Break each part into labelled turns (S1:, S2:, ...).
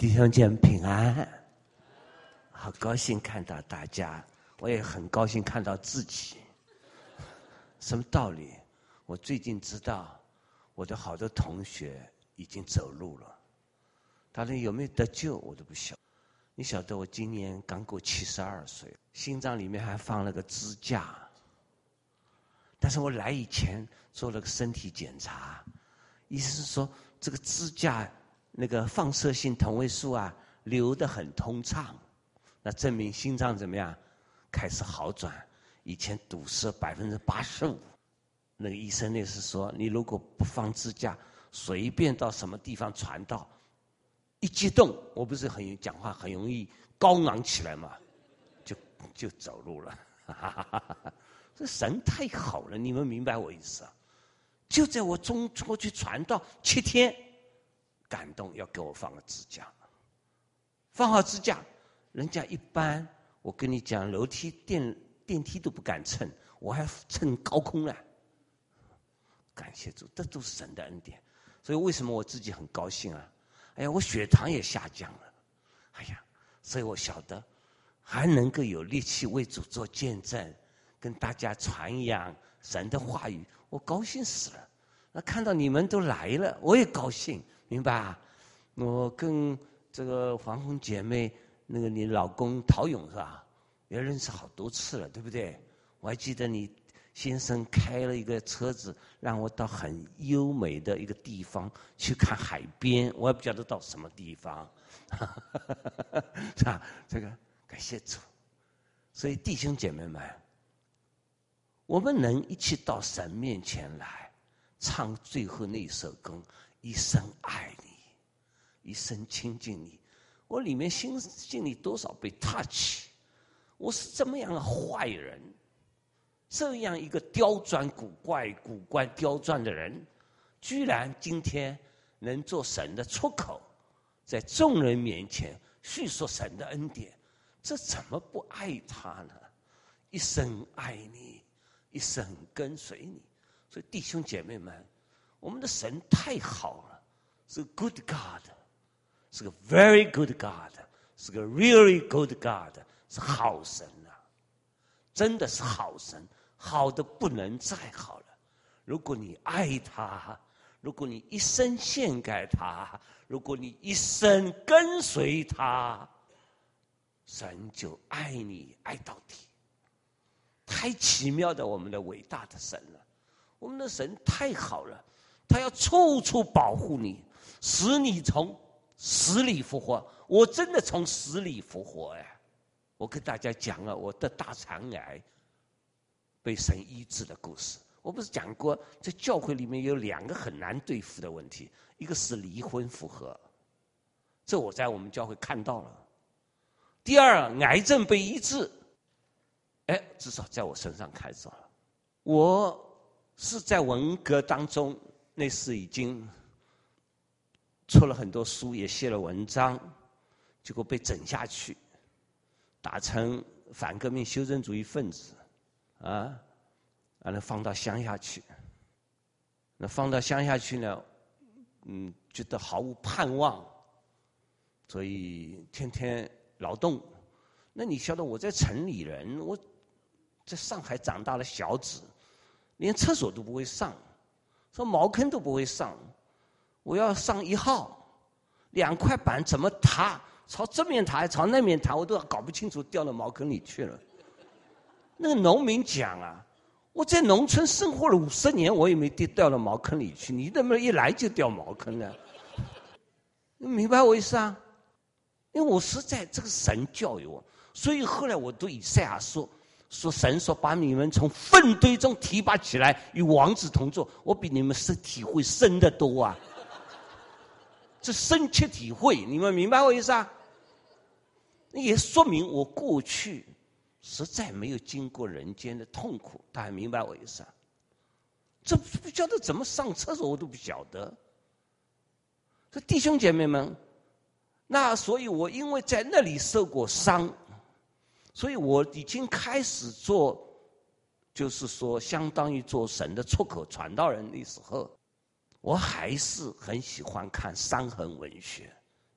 S1: 弟兄姐妹平安，好高兴看到大家，我也很高兴看到自己。什么道理？我最近知道我的好多同学已经走路了，他们有没有得救我都不晓得。你晓得我今年刚过72岁，心脏里面还放了个支架，但是我来以前做了个身体检查，意思是说这个支架那个放射性同位素啊流得很通畅，那证明心脏怎么样开始好转，以前堵塞85%。那个医生那是说，你如果不放支架，随便到什么地方传道，一激动，我不是很讲话很容易高昂起来嘛，就走路了。这神太好了，你们明白我意思啊？就在我中国去传道7天，感动要给我放个支架，放好支架，人家一般我跟你讲，楼梯电梯都不敢蹭，我还蹭高空了。感谢主，这都是神的恩典。所以为什么我自己很高兴啊？哎呀，我血糖也下降了，哎呀，所以我晓得还能够有力气为主做见证，跟大家传扬神的话语，我高兴死了。那看到你们都来了，我也高兴，明白啊？我跟这个黄红姐妹，那个你老公陶勇是吧？也认识好多次了，对不对？我还记得你先生开了一个车子，让我到很优美的一个地方去看海边，我也不晓得到什么地方，是吧？这个感谢主。所以弟兄姐妹们，我们能一起到神面前来唱最后那首歌，一生爱你，一生亲近你。我里面心里多少被 touch， 我是这么样的坏人，这样一个刁钻古怪刁钻的人，居然今天能做神的出口，在众人面前叙说神的恩典，这怎么不爱他呢？一生爱你，一生跟随你。所以弟兄姐妹们，我们的神太好了，是个 good God， 是个 very good God， 是个 really good God， 是好神啊，真的是好神，好的不能再好了。如果你爱他，如果你一生献给他，如果你一生跟随他，神就爱你爱到底。太奇妙的我们的伟大的神了，我们的神太好了，他要处处保护你，使你从死里复活。我真的从死里复活哎！我跟大家讲了我的大肠癌被神医治的故事。我不是讲过，在教会里面有2个很难对付的问题，一个是离婚复合，这我在我们教会看到了。第二，癌症被医治，哎，至少在我身上看到了。我是在文革当中，那时已经出了很多书，也写了文章，结果被整下去，打成反革命修正主义分子，啊，完了放到乡下去。那放到乡下去呢，觉得毫无盼望，所以天天劳动。那你晓得我在城里人，我在上海长大的小子，连厕所都不会上，说茅坑都不会上。我要上1号，2块板怎么踏，朝这面踏朝那面踏，我都搞不清楚，掉到茅坑里去了。那个农民讲啊，我在农村生活了50年，我也没掉到茅坑里去，你怎么一来就掉茅坑呢？你明白我意思啊？因为我实在这个神教育我，所以后来我对以赛亚说神说把你们从粪堆中提拔起来，与王子同坐。我比你们体会深得多啊！这深切体会，你们明白我意思啊？也说明我过去实在没有经过人间的痛苦，大家明白我意思啊？这不晓得怎么上厕所，我都不晓得。这弟兄姐妹们，那所以我因为在那里受过伤，所以我已经开始做，就是说相当于做神的出口传道人的时候，我还是很喜欢看伤痕文学。你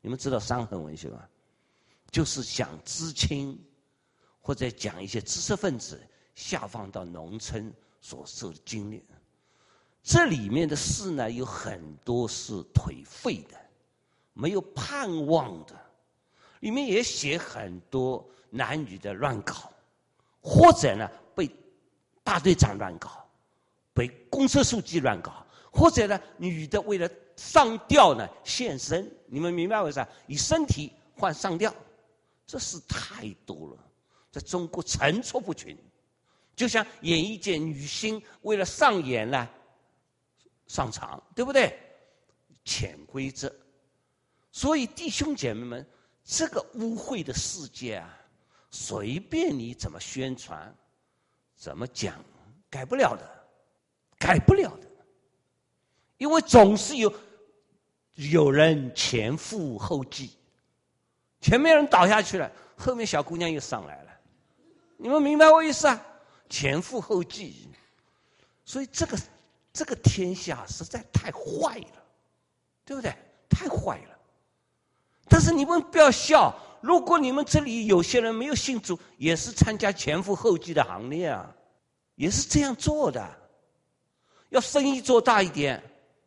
S1: 你们知道伤痕文学吗？就是讲知青或者讲一些知识分子下放到农村所受的经历。这里面的事呢，有很多是颓废的，没有盼望的。里面也写很多男女的乱搞，或者呢被大队长乱搞，被公社书记乱搞，或者呢女的为了上吊呢献身。你们明白为啥？以身体换上吊，这事太多了，在中国层出不穷。就像演艺界女星为了上演呢上场，对不对？潜规则。所以弟兄姐妹们，这个污秽的世界啊，随便你怎么宣传怎么讲，改不了的，改不了的。因为总是有人前赴后继，前面人倒下去了，后面小姑娘又上来了。你们明白我意思啊？前赴后继。所以这个天下实在太坏了，对不对？太坏了。但是你们不要笑，如果你们这里有些人没有信主，也是参加前赴后继的行列啊，也是这样做的。要生意做大一点，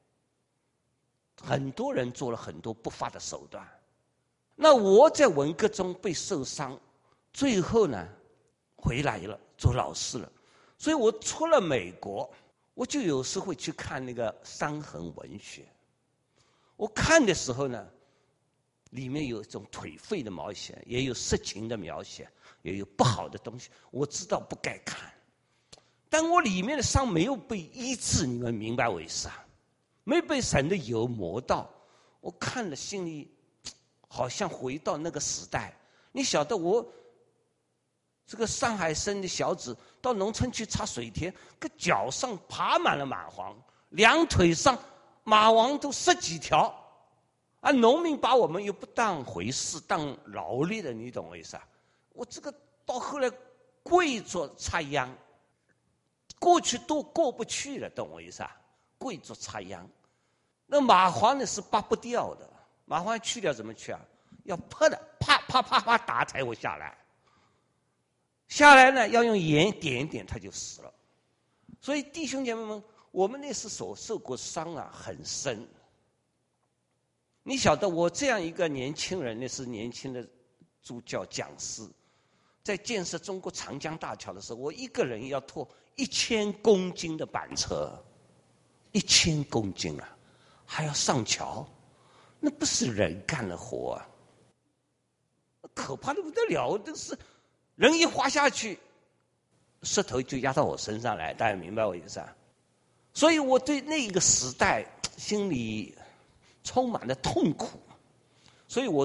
S1: 很多人做了很多不法的手段。那我在文革中被受伤，最后呢回来了，做老师了。所以我出了美国，我就有时会去看那个伤痕文学。我看的时候呢，里面有一种颓废的描写，也有色情的描写，也有不好的东西。我知道不该看，但我里面的伤没有被医治，你们明白我意思啊？没被神的油磨到，我看了心里好像回到那个时代。你晓得我这个上海生的小子到农村去擦水田，个脚上爬满了蚂蟥，两腿上蚂蟥都10几条。啊，农民把我们又不当回事，当劳力的，你懂我意思啊？我这个到后来跪着插秧，过去都过不去了，懂我意思啊？跪着插秧，那蚂蟥呢是拔不掉的，蚂蟥去掉怎么去啊？要啪的，啪啪啪啪打才会下来。下来呢，要用盐点一点，它就死了。所以弟兄姐妹们，我们那时所受过伤啊，很深。你晓得我这样一个年轻人，那是年轻的助教讲师，在建设中国长江大桥的时候，我一个人要拖1000公斤的板车，1000公斤啊，还要上桥，那不是人干的活啊，可怕的不得了。这是人一滑下去，石头就压到我身上来，大家明白我意思啊？所以我对那个时代心里充满了痛苦。所以我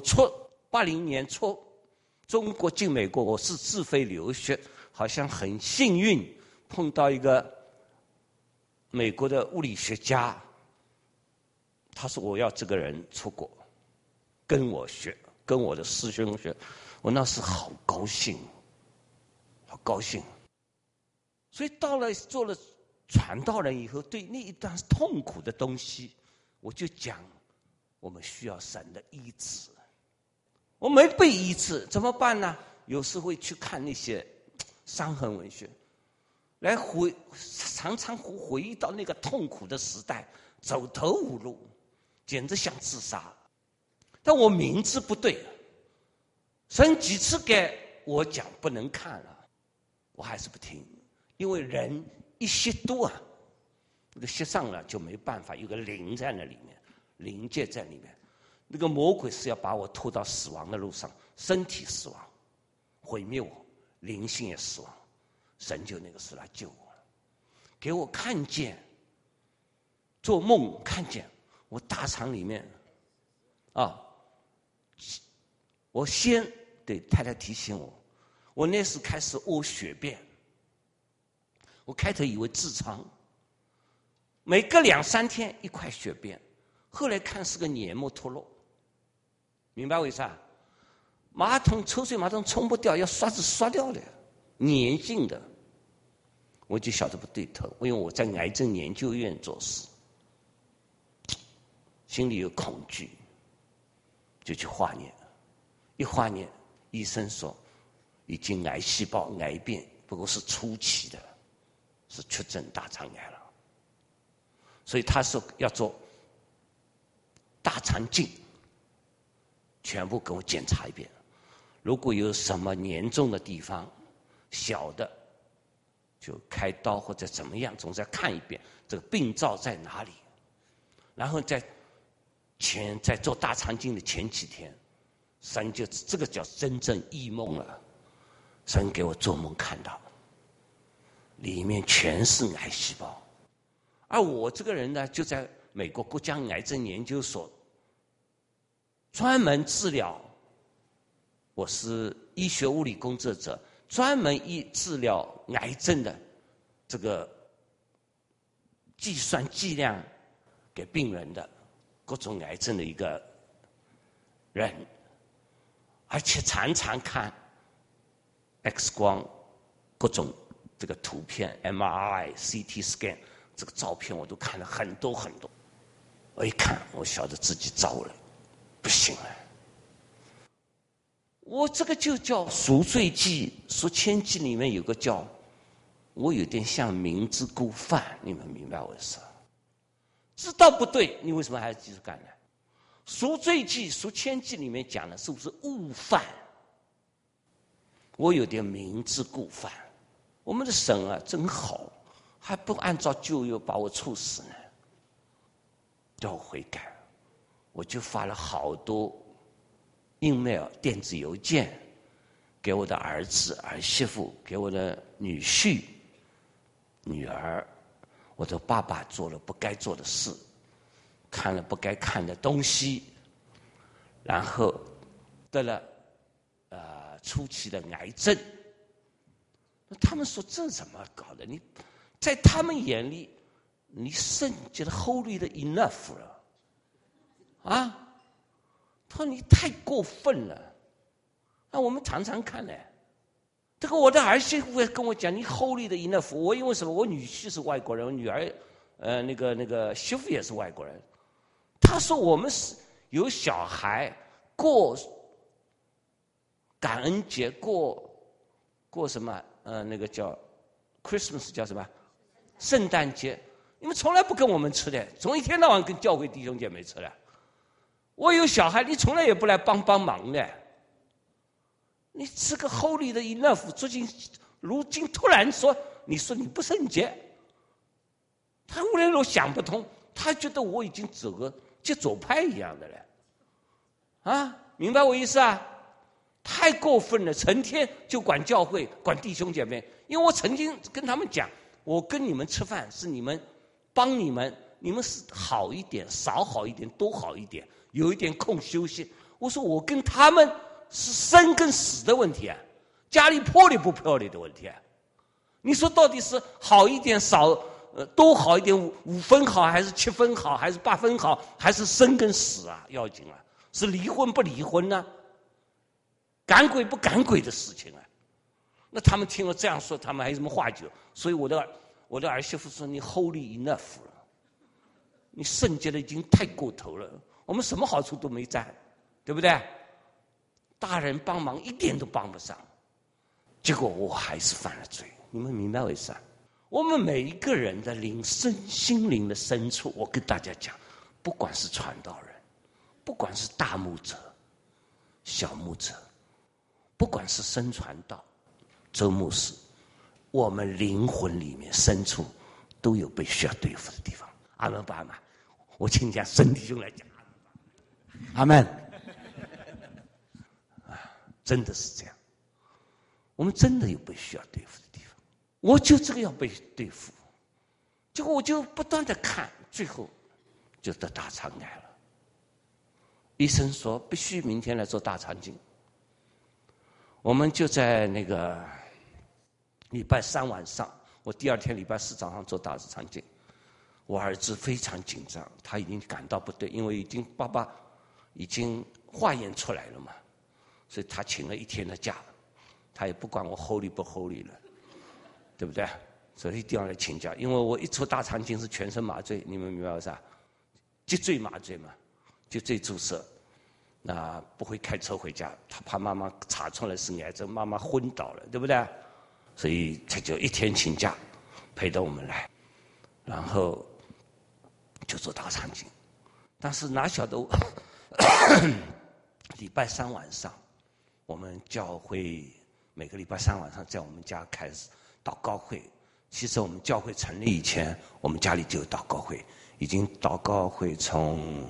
S1: 80年出中国进美国，我是自费留学，好像很幸运碰到一个美国的物理学家，他说我要这个人出国跟我学，跟我的师兄学。我那时好高兴，好高兴。所以到了做了传道人以后，对那一段痛苦的东西，我就讲我们需要神的医治。我没被医治怎么办呢？有时会去看那些伤痕文学，来常常回忆到那个痛苦的时代，走投无路，简直想自杀。但我明知不对，神几次给我讲不能看了，我还是不听。因为人一吸毒啊，那个吸上了就没办法，有个灵在那里面，灵界在里面。那个魔鬼是要把我拖到死亡的路上，身体死亡，毁灭我，灵性也死亡。神就那个时来救我了，给我看见，做梦看见我大肠里面啊，我先对太太提醒我，我那时开始屙血便，我开头以为痔疮，每隔2、3天一块血便，后来看是个黏膜脱落。明白为啥？抽水马桶冲不掉，要刷子刷掉的，粘性的。我就晓得不对头，因为我在癌症研究院做事，心里有恐惧， 就去化验，一化验，医生说已经癌细胞癌变，不过是初期的，是确诊大肠癌了。所以他说要做大肠镜，全部给我检查一遍。如果有什么严重的地方，小的就开刀或者怎么样，总是要看一遍这个病灶在哪里。然后在做大肠镜的前几天，神就这个叫真正异梦了。神给我做梦看到，里面全是癌细胞。而我这个人呢，就在美国国家癌症研究所专门治疗，我是医学物理工作者，专门治疗癌症的这个计算剂量给病人的各种癌症的一个人，而且常常看 X 光各种这个图片 MRI、CT scan 这个照片我都看了很多很多。我一看，我晓得自己糟了，不行了。我这个就叫赎罪记、赎愆记里面有个叫，我有点像明知故犯，你们明白我的意思？知道不对，你为什么还要继续干呢？赎罪记、赎愆记里面讲的是不是误犯？我有点明知故犯。我们的神啊，真好，还不按照旧约把我处死呢，叫我悔改。我就发了好多 email 电子邮件给我的儿子儿媳妇，给我的女婿女儿。我的爸爸做了不该做的事，看了不该看的东西，然后得了初期的癌症。那他们说这怎么搞的？你在他们眼里，你圣洁的 holy 的 enough 了啊？他说你太过分了。那我们常常看呢，这个我的儿媳妇也跟我讲，你 holy 的 enough。我因为什么？我女婿是外国人，我女儿那个媳妇也是外国人。他说我们是有小孩过感恩节，过什么那个叫 Christmas 叫什么圣诞节，你们从来不跟我们吃的，从一天到晚跟教会弟兄姐妹吃的。我有小孩，你从来也不来帮忙的。你是个 holy 的 enough， 如今突然说，你说你不圣洁，他无论如想不通，他觉得我已经走个极左派一样的了，啊，明白我意思啊？太过分了，成天就管教会，管弟兄姐妹。因为我曾经跟他们讲，我跟你们吃饭是你们帮你们，你们是好一点，少好一点，多好一点，有一点空休息。我说我跟他们是生跟死的问题啊，家里破裂不破裂的问题啊。你说到底是好一点少多好一点，5分好还是7分好，还是8分好，还是生跟死啊？要紧啊，是离婚不离婚呢？赶鬼不赶鬼的事情啊。那他们听我这样说，他们还有什么话讲？所以我的儿媳妇说，你 holy enough 了，你圣洁的已经太过头了，我们什么好处都没占，对不对？大人帮忙一点都帮不上，结果我还是犯了罪。你们明白为啥？我们每一个人的心灵的深处，我跟大家讲，不管是传道人，不管是大牧者、小牧者，不管是深传道、周牧师，我们灵魂里面深处都有被需要对付的地方。阿门不阿门？我请讲圣弟兄来讲。阿门。真的是这样，我们真的有被需要对付的地方。我就这个要被对付，结果我就不断的看，最后就得大肠癌了。医生说必须明天来做大肠镜。我们就在那个礼拜3晚上，我第2天礼拜4早上做大肠镜。我儿子非常紧张，他已经感到不对，因为爸爸已经化验出来了嘛，所以他请了1天的假，他也不管我 holy 不 holy 了，对不对？所以一定要来请假，因为我一做大肠镜是全身麻醉，你们明白啥？脊椎麻醉嘛，脊椎注射， 那不会开车回家，他怕妈妈查出来是癌症，妈妈昏倒了，对不对？所以他就一天请假陪着我们来，然后就做大肠镜。但是哪晓得礼拜三晚上，我们教会每个礼拜三晚上在我们家开始祷告会。其实我们教会成立以前，我们家里就有祷告会，已经祷告会从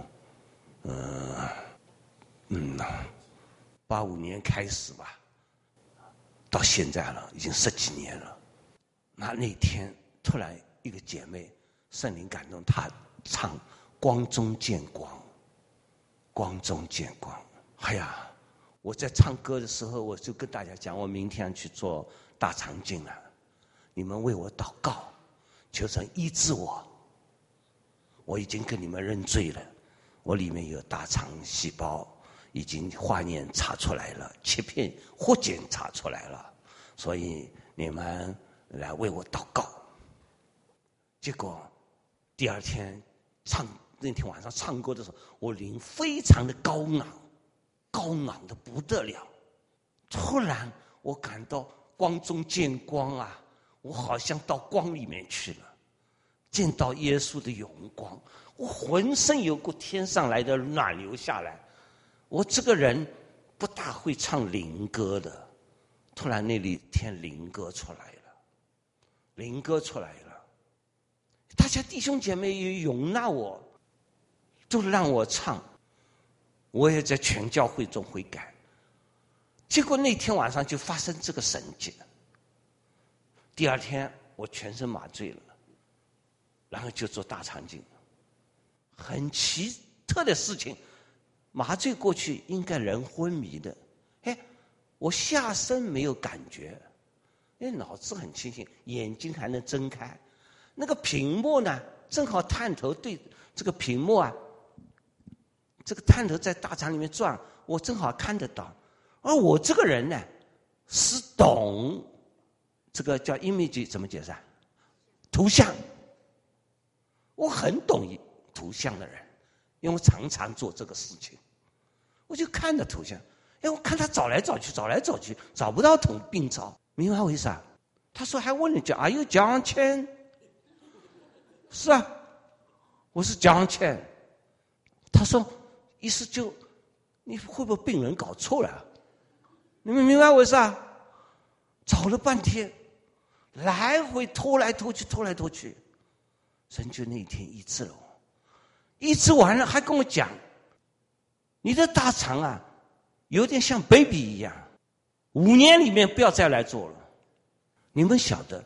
S1: 85年开始吧，到现在了，已经10几年了。那天突然一个姐妹圣灵感动，她唱《光中见光》，光中见光。哎呀，我在唱歌的时候，我就跟大家讲，我明天去做大肠镜了，你们为我祷告，求神医治我。我已经跟你们认罪了，我里面有大肠细胞，已经化验查出来了，切片活检查出来了，所以你们来为我祷告。结果第二天那天晚上唱歌的时候，我灵非常的高昂的不得了。突然我感到光中见光啊，我好像到光里面去了，见到耶稣的荣光，我浑身有股天上来的暖流下来。我这个人不大会唱灵歌的，突然那里天灵歌出来了，大家弟兄姐妹也容纳我，都让我唱，我也在全教会中悔改。结果那天晚上就发生这个神迹了。第二天我全身麻醉了，然后就做大肠镜。很奇特的事情，麻醉过去应该人昏迷的，我下身没有感觉，脑子很清醒，眼睛还能睁开。那个屏幕呢，正好探头对这个屏幕啊，这个探头在大肠里面转，我正好看得到。而我这个人呢，是懂这个叫 image 怎么解释啊？图像。我很懂图像的人，因为我常常做这个事情。我就看着图像，我看他找来找去，找不到病灶，明白我意思啊？他说还问了句 Are you John Chen？ 是啊，我是 John Chen。 他说意思就你会不会病人搞错了？你们明白我意思啊？找了半天，来回拖来拖去，神就那一天医治了我。医治完了还跟我讲，你的大肠啊有点像 baby 一样，5年里面不要再来做了。你们晓得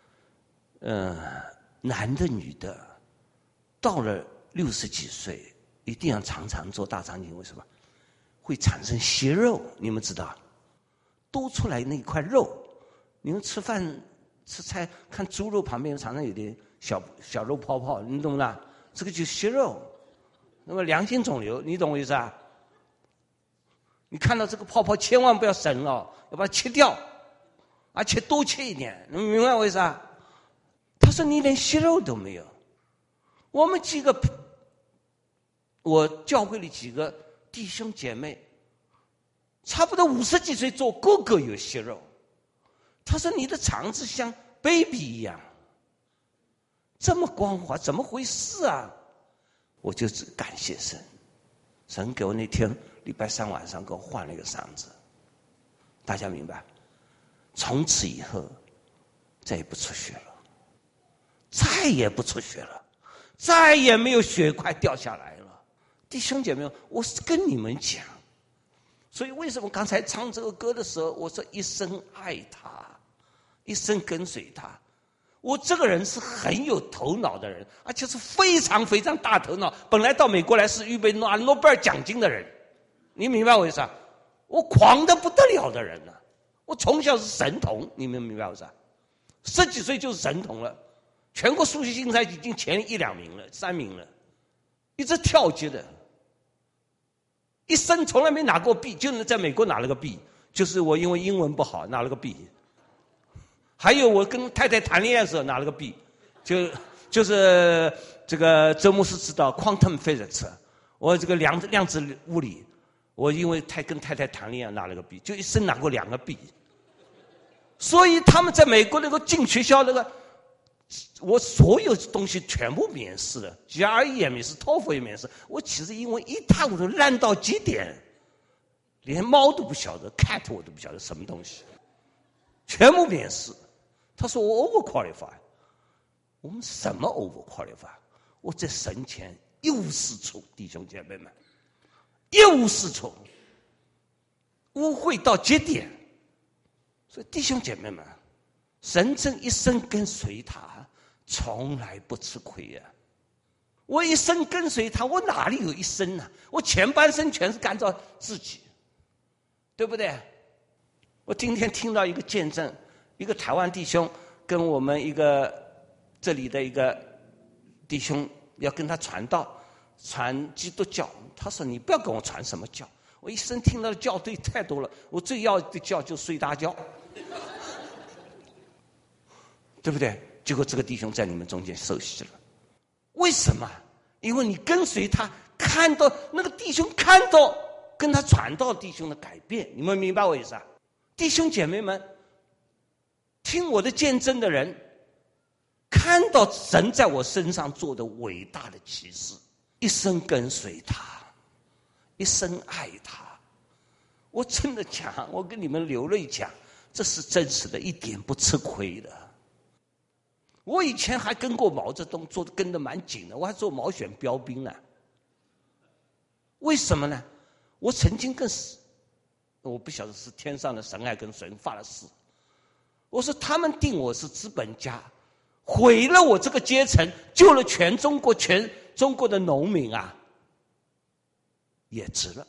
S1: 男的女的到了60几岁一定要常常做大肠镜，为什么？会产生息肉，你们知道，多出来那块肉。你们吃饭吃菜看猪肉旁边常常有点小肉泡泡，你懂不懂？这个就是息肉。那么良性肿瘤，你懂我意思啊？你看到这个泡泡千万不要省哦，要把它切掉，而且多切一点，你明白我意思啊？他说你连息肉都没有。我教会里几个弟兄姐妹，差不多50几岁做，个个有息肉。他说你的肠子像 baby 一样，这么光滑，怎么回事啊？我就只感谢神，神给我那天礼拜3晚上给我换了一个嗓子。大家明白？从此以后再也不出血了，再也没有血块掉下来了。弟兄姐妹，我是跟你们讲，所以为什么刚才唱这个歌的时候，我说一生爱他，一生跟随他。我这个人是很有头脑的人，而且是非常非常大头脑。本来到美国来是预备拿诺贝尔奖金的人，你明白我意思啊？我狂得不得了的人啊！我从小是神童，你们明白我意思啊？10几岁就是神童了，全国数学竞赛已经前1、2名了，3名了，一直跳级的，一生从来没拿过 B， 就能在美国拿了个 B， 就是我因为英文不好拿了个 B。还有我跟太太谈恋爱的时候拿了个 B， 就是这个周牧师知道 quantum physics， 我这个量子物理， 我因为跟太太谈恋爱拿了个 B， 就一生拿过2个 B。所以他们在美国那个进学校那个，我所有东西全部免试了 ，GRE 也免试 ，TOEFL 也免试。我其实英文一塌糊涂，烂到极点，连猫都不晓得 ，cat 我都不晓得什么东西，全部免试。他说我 overqualify， 我们什么 overqualify？ 我在神前一无是处，弟兄姐妹们，一无是处，污秽到极点。所以弟兄姐妹们，神真一生跟随他，从来不吃亏呀。我一生跟随他，我哪里有一生呢？我前半生全是干照自己，对不对？我今天听到一个见证，一个台湾弟兄跟我们一个这里的一个弟兄要跟他传道，传基督教。他说：“你不要跟我传什么教，我一生听到的教对太多了，我最要的教就睡大觉。”对不对？结果这个弟兄在你们中间受洗了，为什么？因为你跟随他，看到那个弟兄看到跟他传道弟兄的改变，你们明白我意思啊？弟兄姐妹们，听我的见证的人，看到神在我身上做的伟大的奇事，一生跟随他，一生爱他。我真的讲，我跟你们流泪讲，这是真实的，一点不吃亏的。我以前还跟过毛泽东，跟得蛮紧的，我还做毛选标兵呢。为什么呢？我曾经跟我不晓得是天上的神爱跟神发了誓，我说他们定我是资本家，毁了我这个阶层，救了全中国的农民啊，也值了。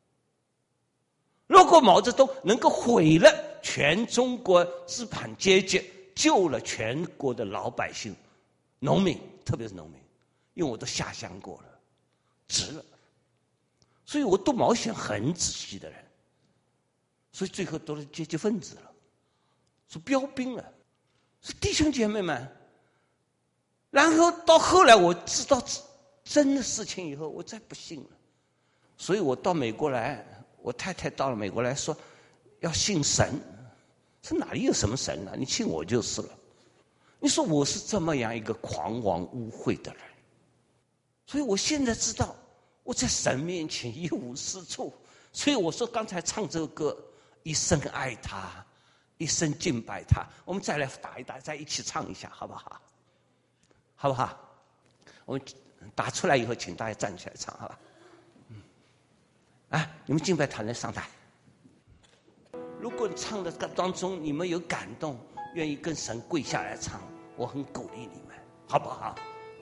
S1: 如果毛泽东能够毁了全中国资产阶级，救了全国的老百姓、农民，特别是农民，因为我都下乡过了，值了。所以我读毛选很仔细的人，所以最后都是阶级分子了，是标兵了，是弟兄姐妹们。然后到后来我知道真的事情以后，我再不信了。所以我到美国来，我太太到了美国来说要信神。这哪里有什么神啊？你信我就是了。你说我是这么样一个狂妄污秽的人，所以我现在知道我在神面前一无是处。所以我说刚才唱这个歌，一生爱他，一生敬拜他。我们再来打一打，再一起唱一下，好不好？好不好？我们打出来以后，请大家站起来唱，好吧？你们敬拜团来上台。如果唱的当中你们有感动，愿意跟神跪下来唱，我很鼓励你们，好不好？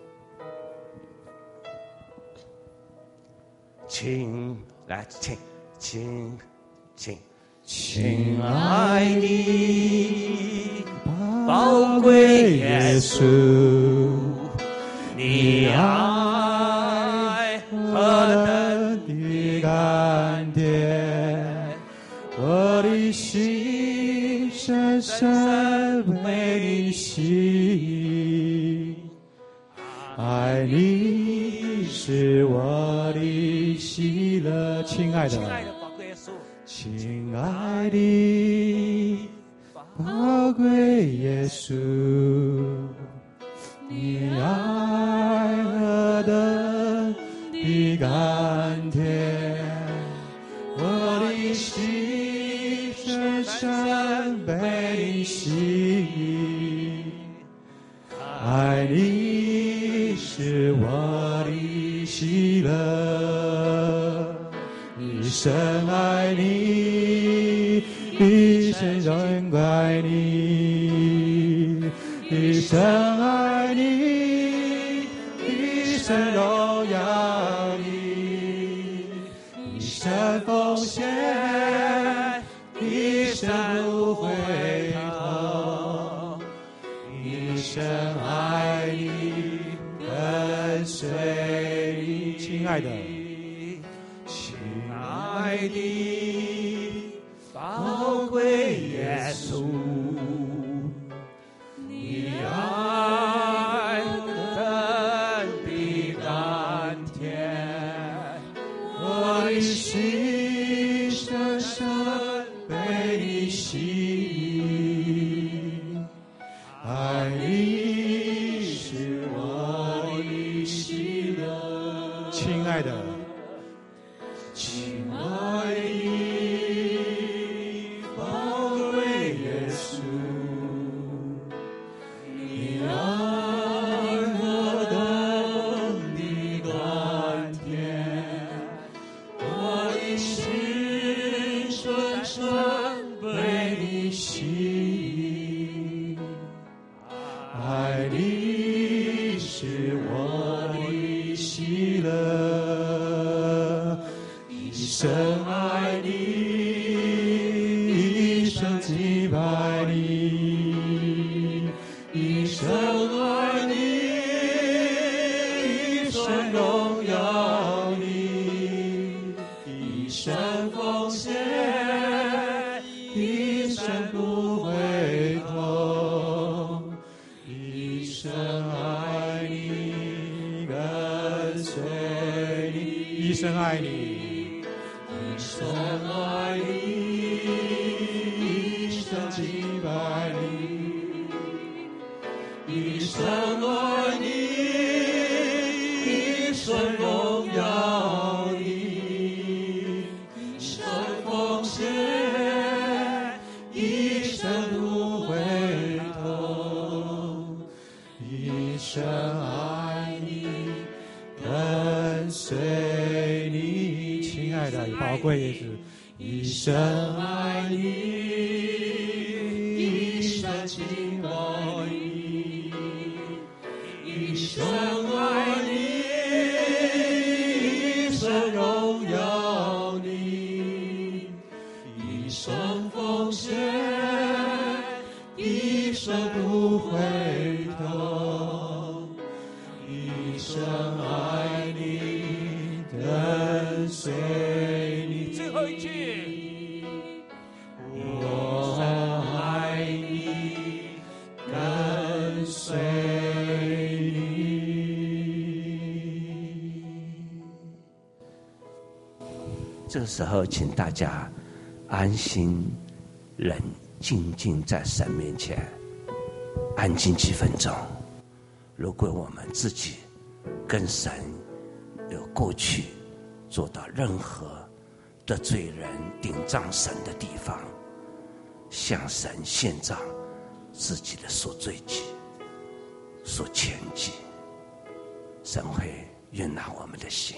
S1: 亲爱的宝贵耶稣，你爱何等的甘甜，我的心深深为你吸引，爱你是我的喜乐。亲爱的宝贵耶稣，亲爱的宝贵耶稣，你爱何等的甘甜，我的心深深被你吸引，爱你是我的喜乐，一生爱你，一生荣爱你，一生爱你，一生荣耀你，一生奉献，一生不回头，一生爱你，跟随你。亲爱的，亲爱的宝贵耶稣，你爱何等的甘甜，我的心
S2: 深被你吸引，爱你是我的喜乐，一生爱你，一生敬拜你，一生爱你，一生荣耀你，一生奉献，一生不回头，一生爱你，跟随你，一生爱你，一生爱你，一生敬拜你，一生爱你，一生荣耀你，一生奉献，一生不回头，一生爱你，跟随你，亲爱的宝贵耶稣，一生爱你，一生敬拜你，一生爱你，一生荣耀你，一生奉献，一生不回头，一生爱你，跟随你。最后一句，我爱你，跟随你。
S1: 这个时候，请大家安心、冷静在神面前，安静几分钟。如果我们自己跟神有过去做到任何得罪人、顶撞神的地方，向神献上自己的所罪记、所愆记，神会悦纳我们的心。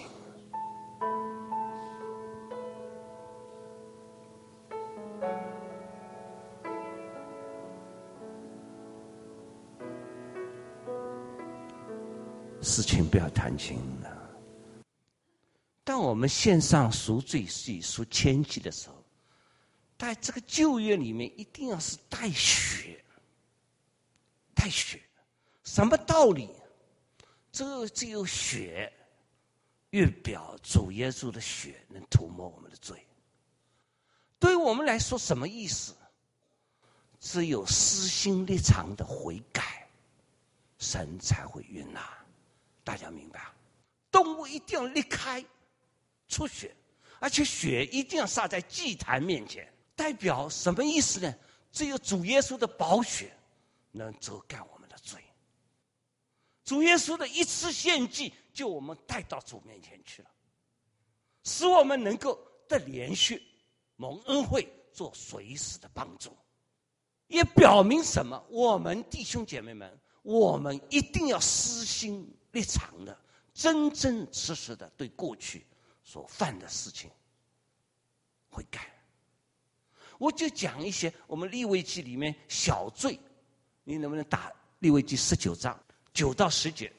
S1: 事情不要谈清了。当我们献上赎罪祭、赎愆记的时候，在这个旧约里面一定要是带血，带血，什么道理？只有血，预表主耶稣的血能涂抹我们的罪。对于我们来说，什么意思？只有撕心裂肠的悔改，神才会悦纳。大家明白？动物一定要裂开出血，而且血一定要洒在祭坛面前，代表什么意思呢？只有主耶稣的宝血能遮盖我们的罪。主耶稣的一次献祭，就我们带到主面前去了，使我们能够得连续蒙恩惠，做随时的帮助。也表明什么？我们弟兄姐妹们，我们一定要撕心裂肠的、真真实实的对过去所犯的事情悔改。我就讲一些我们利未记里面小罪，你能不能打利未记19章9到10节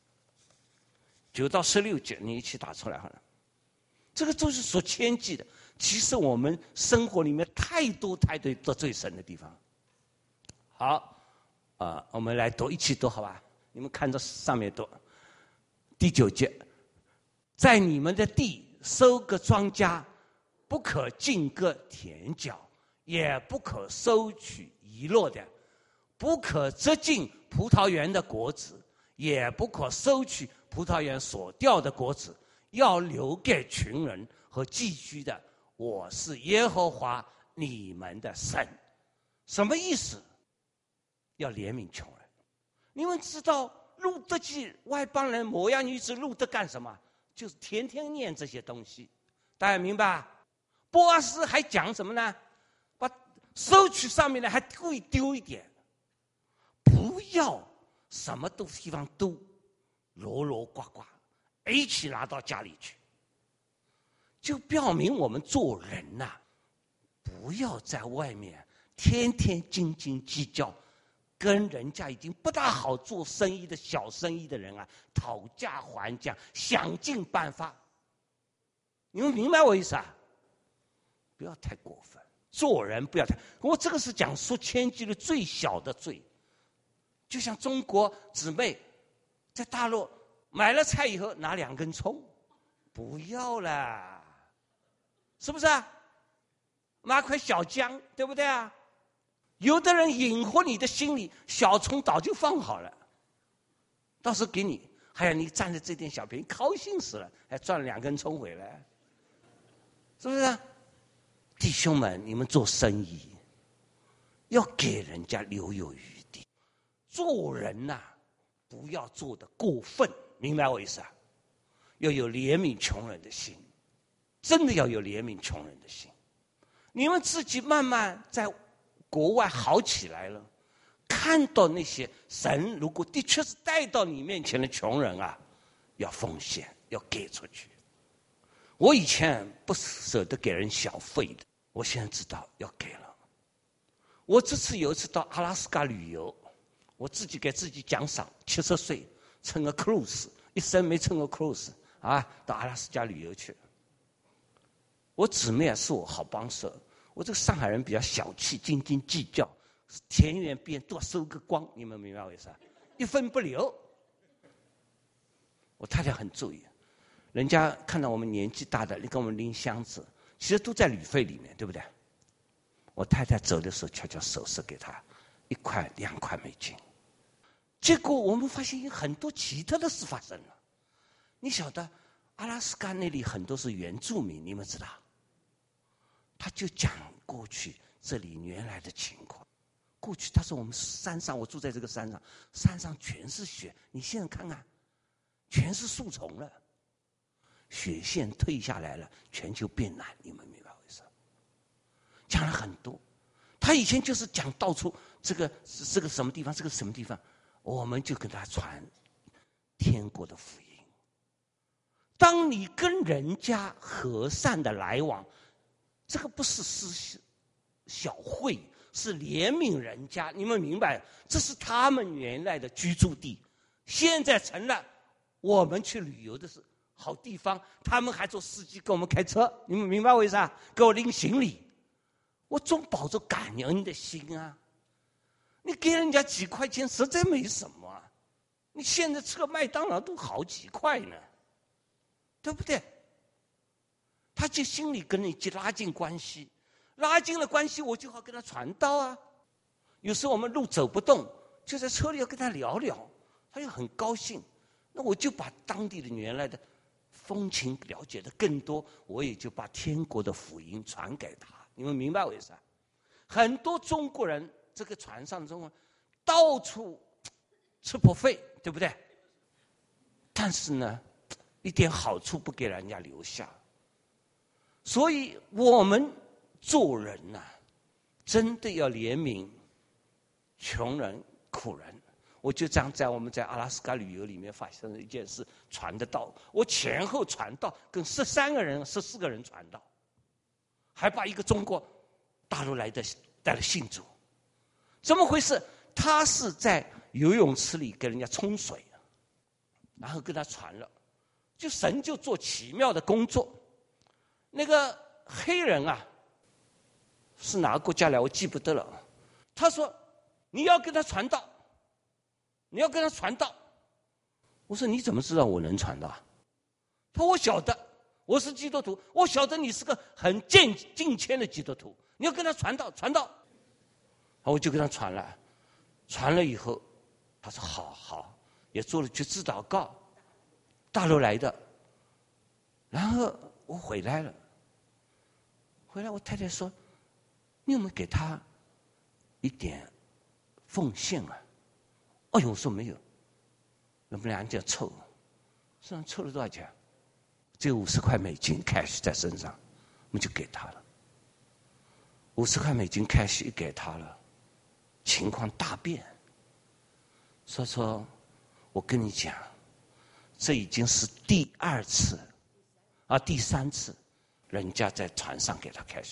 S1: ，9到16节，你一起打出来好了。这个都是所愆记的。其实我们生活里面太多得罪神的地方。好，我们来读，一起读，好吧？你们看着上面读。第9节，在你们的地收割庄稼，不可尽割田角，也不可收取遗落的，不可折尽葡萄园的果子，也不可收取葡萄园所掉的果子，要留给群人和寄居的。我是耶和华你们的神。什么意思？要怜悯穷人。你们知道路得记外邦人摩押女子路得干什么？就是天天念这些东西，大家明白？波阿斯还讲什么呢？把收取上面呢还故意丢一点，不要什么地方都箩箩呱呱一起拿到家里去，就表明我们做人呐， 不要在外面天天斤斤计较，跟人家已经不大好做生意的小生意的人啊讨价还价，想尽办法。你们明白我意思啊？不要太过分，做人不要太……我这个是讲说千句的最小的罪。就像中国姊妹在大陆买了菜以后拿2根葱，不要啦，是不是啊？拿块小姜，对不对啊？有的人引惑你的心里，小葱早就放好了，到时候给你，还有你占了这点小便宜，高兴死了，还赚了2根葱回来，是不是啊？弟兄们，你们做生意要给人家留有余地，做人呐，不要做得过分，明白我意思啊？要有怜悯穷人的心，真的要有怜悯穷人的心。你们自己慢慢在国外好起来了，看到那些神如果的确是带到你面前的穷人啊，要奉献，要给出去。我以前不舍得给人小费的，我现在知道要给了。我这次有一次到阿拉斯加旅游，我自己给自己奖赏，70岁乘个 cruise， 一生没乘过 cruise 啊，到阿拉斯加旅游去。我姊妹是我好帮手，我这个上海人比较小气，斤斤计较，田园边都要收个光，你们明白我意思啊？1分不留。我太太很注意，人家看到我们年纪大的，你跟我们拎箱子，其实都在旅费里面，对不对？我太太走的时候悄悄手势给他1块2块美金，结果我们发现有很多奇特的事发生了。你晓得阿拉斯加那里很多是原住民，你们知道？他就讲过去这里原来的情况。过去他说我们山上，我住在这个山上，山上全是雪，你现在看看，全是树丛了，雪线退下来了，全球变暖，你们明白我意思？讲了很多。他以前就是讲到处这个什么地方，这个什么地方，我们就跟他传天国的福音。当你跟人家和善的来往，这个不是私小惠，是怜悯人家，你们明白？这是他们原来的居住地，现在成了我们去旅游的是好地方。他们还做司机给我们开车，你们明白我意思啊？给我拎行李，我总保着感恩的心啊！你给人家几块钱实在没什么啊，你现在吃个麦当劳都好几块呢，对不对？他就心里跟你拉近关系，拉近了关系，我就好跟他传道啊。有时候我们路走不动，就在车里要跟他聊聊，他就很高兴。那我就把当地的原来的风情了解的更多，我也就把天国的福音传给他。你们明白我意思啊？很多中国人，这个船上的中国人到处吃破费，对不对？但是呢，一点好处不给人家留下。所以我们做人呐，真的要怜悯穷人、苦人。我就这样在我们在阿拉斯加旅游里面发生了一件事，传得到。我前后传道，跟13个人、14个人传道，还把一个中国大陆来的带了信主。怎么回事？他是在游泳池里给人家冲水，然后跟他传了，就神就做奇妙的工作。那个黑人啊，是哪个国家来我记不得了。他说你要跟他传道，你要跟他传道。我说你怎么知道我能传道啊？他说我晓得，我是基督徒，我晓得你是个很敬虔的基督徒，你要跟他传道，传道。我就跟他传了，传了以后，他说好，也做了决志祷告，大陆来的。然后我回来了，我太太说，你有没有给他一点奉献啊？哎呦，我说没有。我们俩就凑，身上凑了多少钱？只有50块美金 cash 在身上，我们就给他了。50块美金 cash 一给他了，情况大变。说，我跟你讲，这已经是第2次，第3次，人家在船上给他 cash。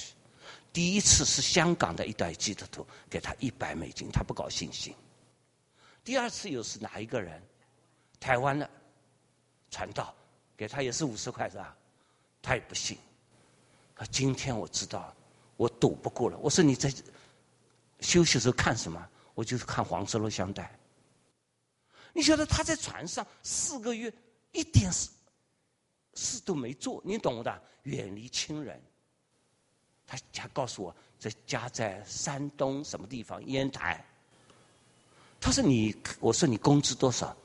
S1: 第一次是香港的一代基督徒给他$100，他不搞信心。第二次又是哪一个人？台湾的传道给他也是50块是吧？他也不信。今天我知道我赌不过了。我说你在休息的时候看什么？我就是看黄色录像带。你晓得他在船上4个月一点事都没做，你懂的，远离亲人。他告诉我，这家在山东什么地方烟台。他说我说你工资多少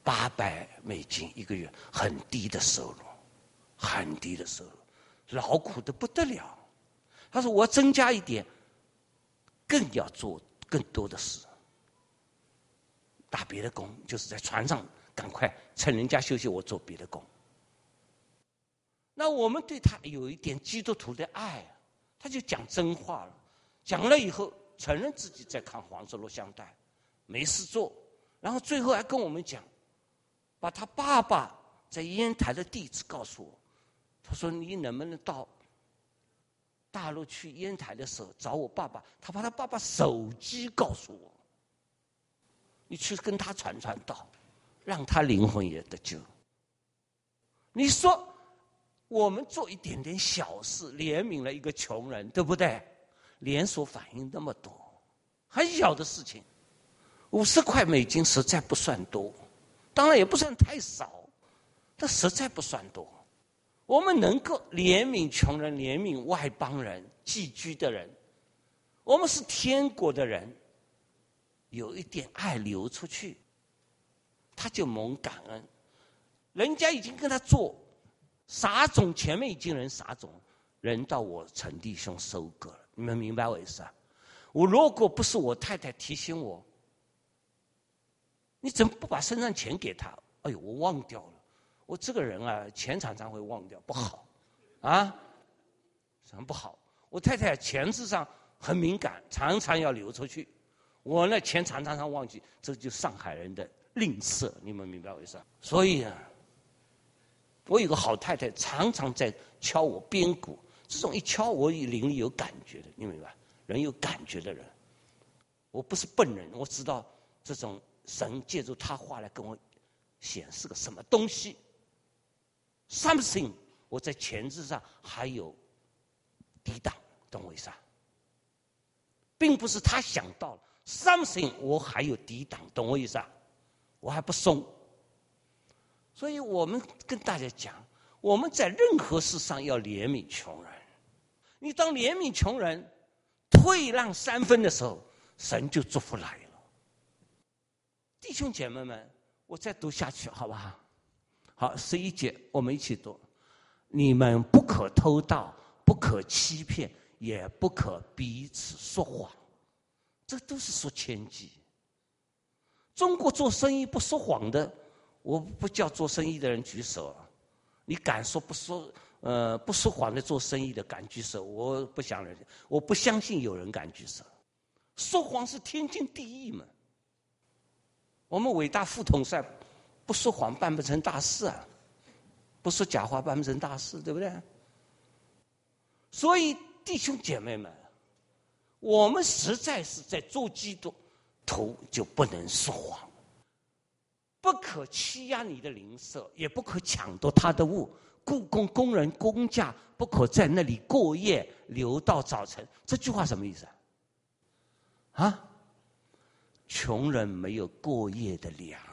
S1: ？$800一个月，很低的收入，很低的收入，劳苦的不得了。他说我增加一点，更要做更多的事，打别的工，就是在船上赶快趁人家休息，我做别的工。那我们对他有一点基督徒的爱，他就讲真话了，讲了以后承认自己在看黄色录像带，没事做，然后最后还跟我们讲，把他爸爸在烟台的地址告诉我。他说你能不能到大陆去烟台的时候找我爸爸？他把他爸爸手机告诉我，你去跟他传道，让他灵魂也得救。你说我们做一点点小事，怜悯了一个穷人，对不对？连锁反应那么多，很小的事情，$50块实在不算多，当然也不算太少，但实在不算多。我们能够怜悯穷人，怜悯外邦人、寄居的人，我们是天国的人，有一点爱流出去，他就蒙感恩。人家已经跟他做撒种，前面已经人撒种，人到我陈弟兄收割了。你们明白我意思啊？我如果不是我太太提醒我，你怎么不把身上钱给他？哎呦，我忘掉了。我这个人啊，钱常常会忘掉，不好，啊，很不好。我太太钱字上很敏感，常常要流出去。我呢，钱常常忘记，这就上海人的吝啬，你们明白我意思啊？所以啊，我有个好太太，常常在敲我边鼓，这种一敲，我灵里有感觉的，你明白？人有感觉的人，我不是笨人，我知道这种神借助他话来跟我显示个什么东西。something， 我在钱字上还有抵挡，懂我意思啊？并不是他想到了 something， 我还有抵挡，懂我意思啊？我还不松。所以我们跟大家讲，我们在任何事上要怜悯穷人。你当怜悯穷人，退让3分的时候，神就祝福来了。弟兄姐妹们，我再读下去好不好？好，11节我们一起读。你们不可偷盗，不可欺骗，也不可彼此说谎。这都是说千计。中国做生意不说谎的，我不叫做生意的人举手。你敢说不说谎的做生意的敢举手？我不相信有人敢举手。说谎是天经地义嘛。我们伟大副统帅不说谎办不成大事啊，不说假话办不成大事，对不对？所以弟兄姐妹们，我们实在是在做基督徒就不能说谎，不可欺压你的邻舍，也不可抢夺他的物，雇工工人工价不可在那里过夜，留到早晨。这句话什么意思啊？穷人没有过夜的粮，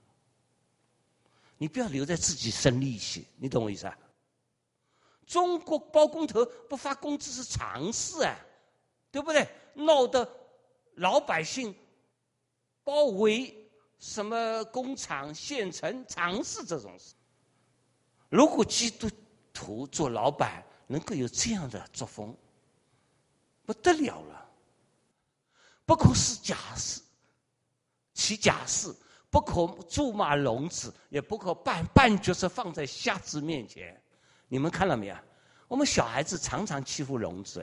S1: 你不要留在自己生利息，你懂我意思啊？中国包工头不发工资是常事啊，对不对？闹得老百姓包围什么工厂、县城，常事这种事。如果基督徒做老板能够有这样的作风，不得了了。不可使假事，起假事，不可咒骂聋子，也不可绊脚石放在瞎子面前。你们看到没有？我们小孩子常常欺负聋子，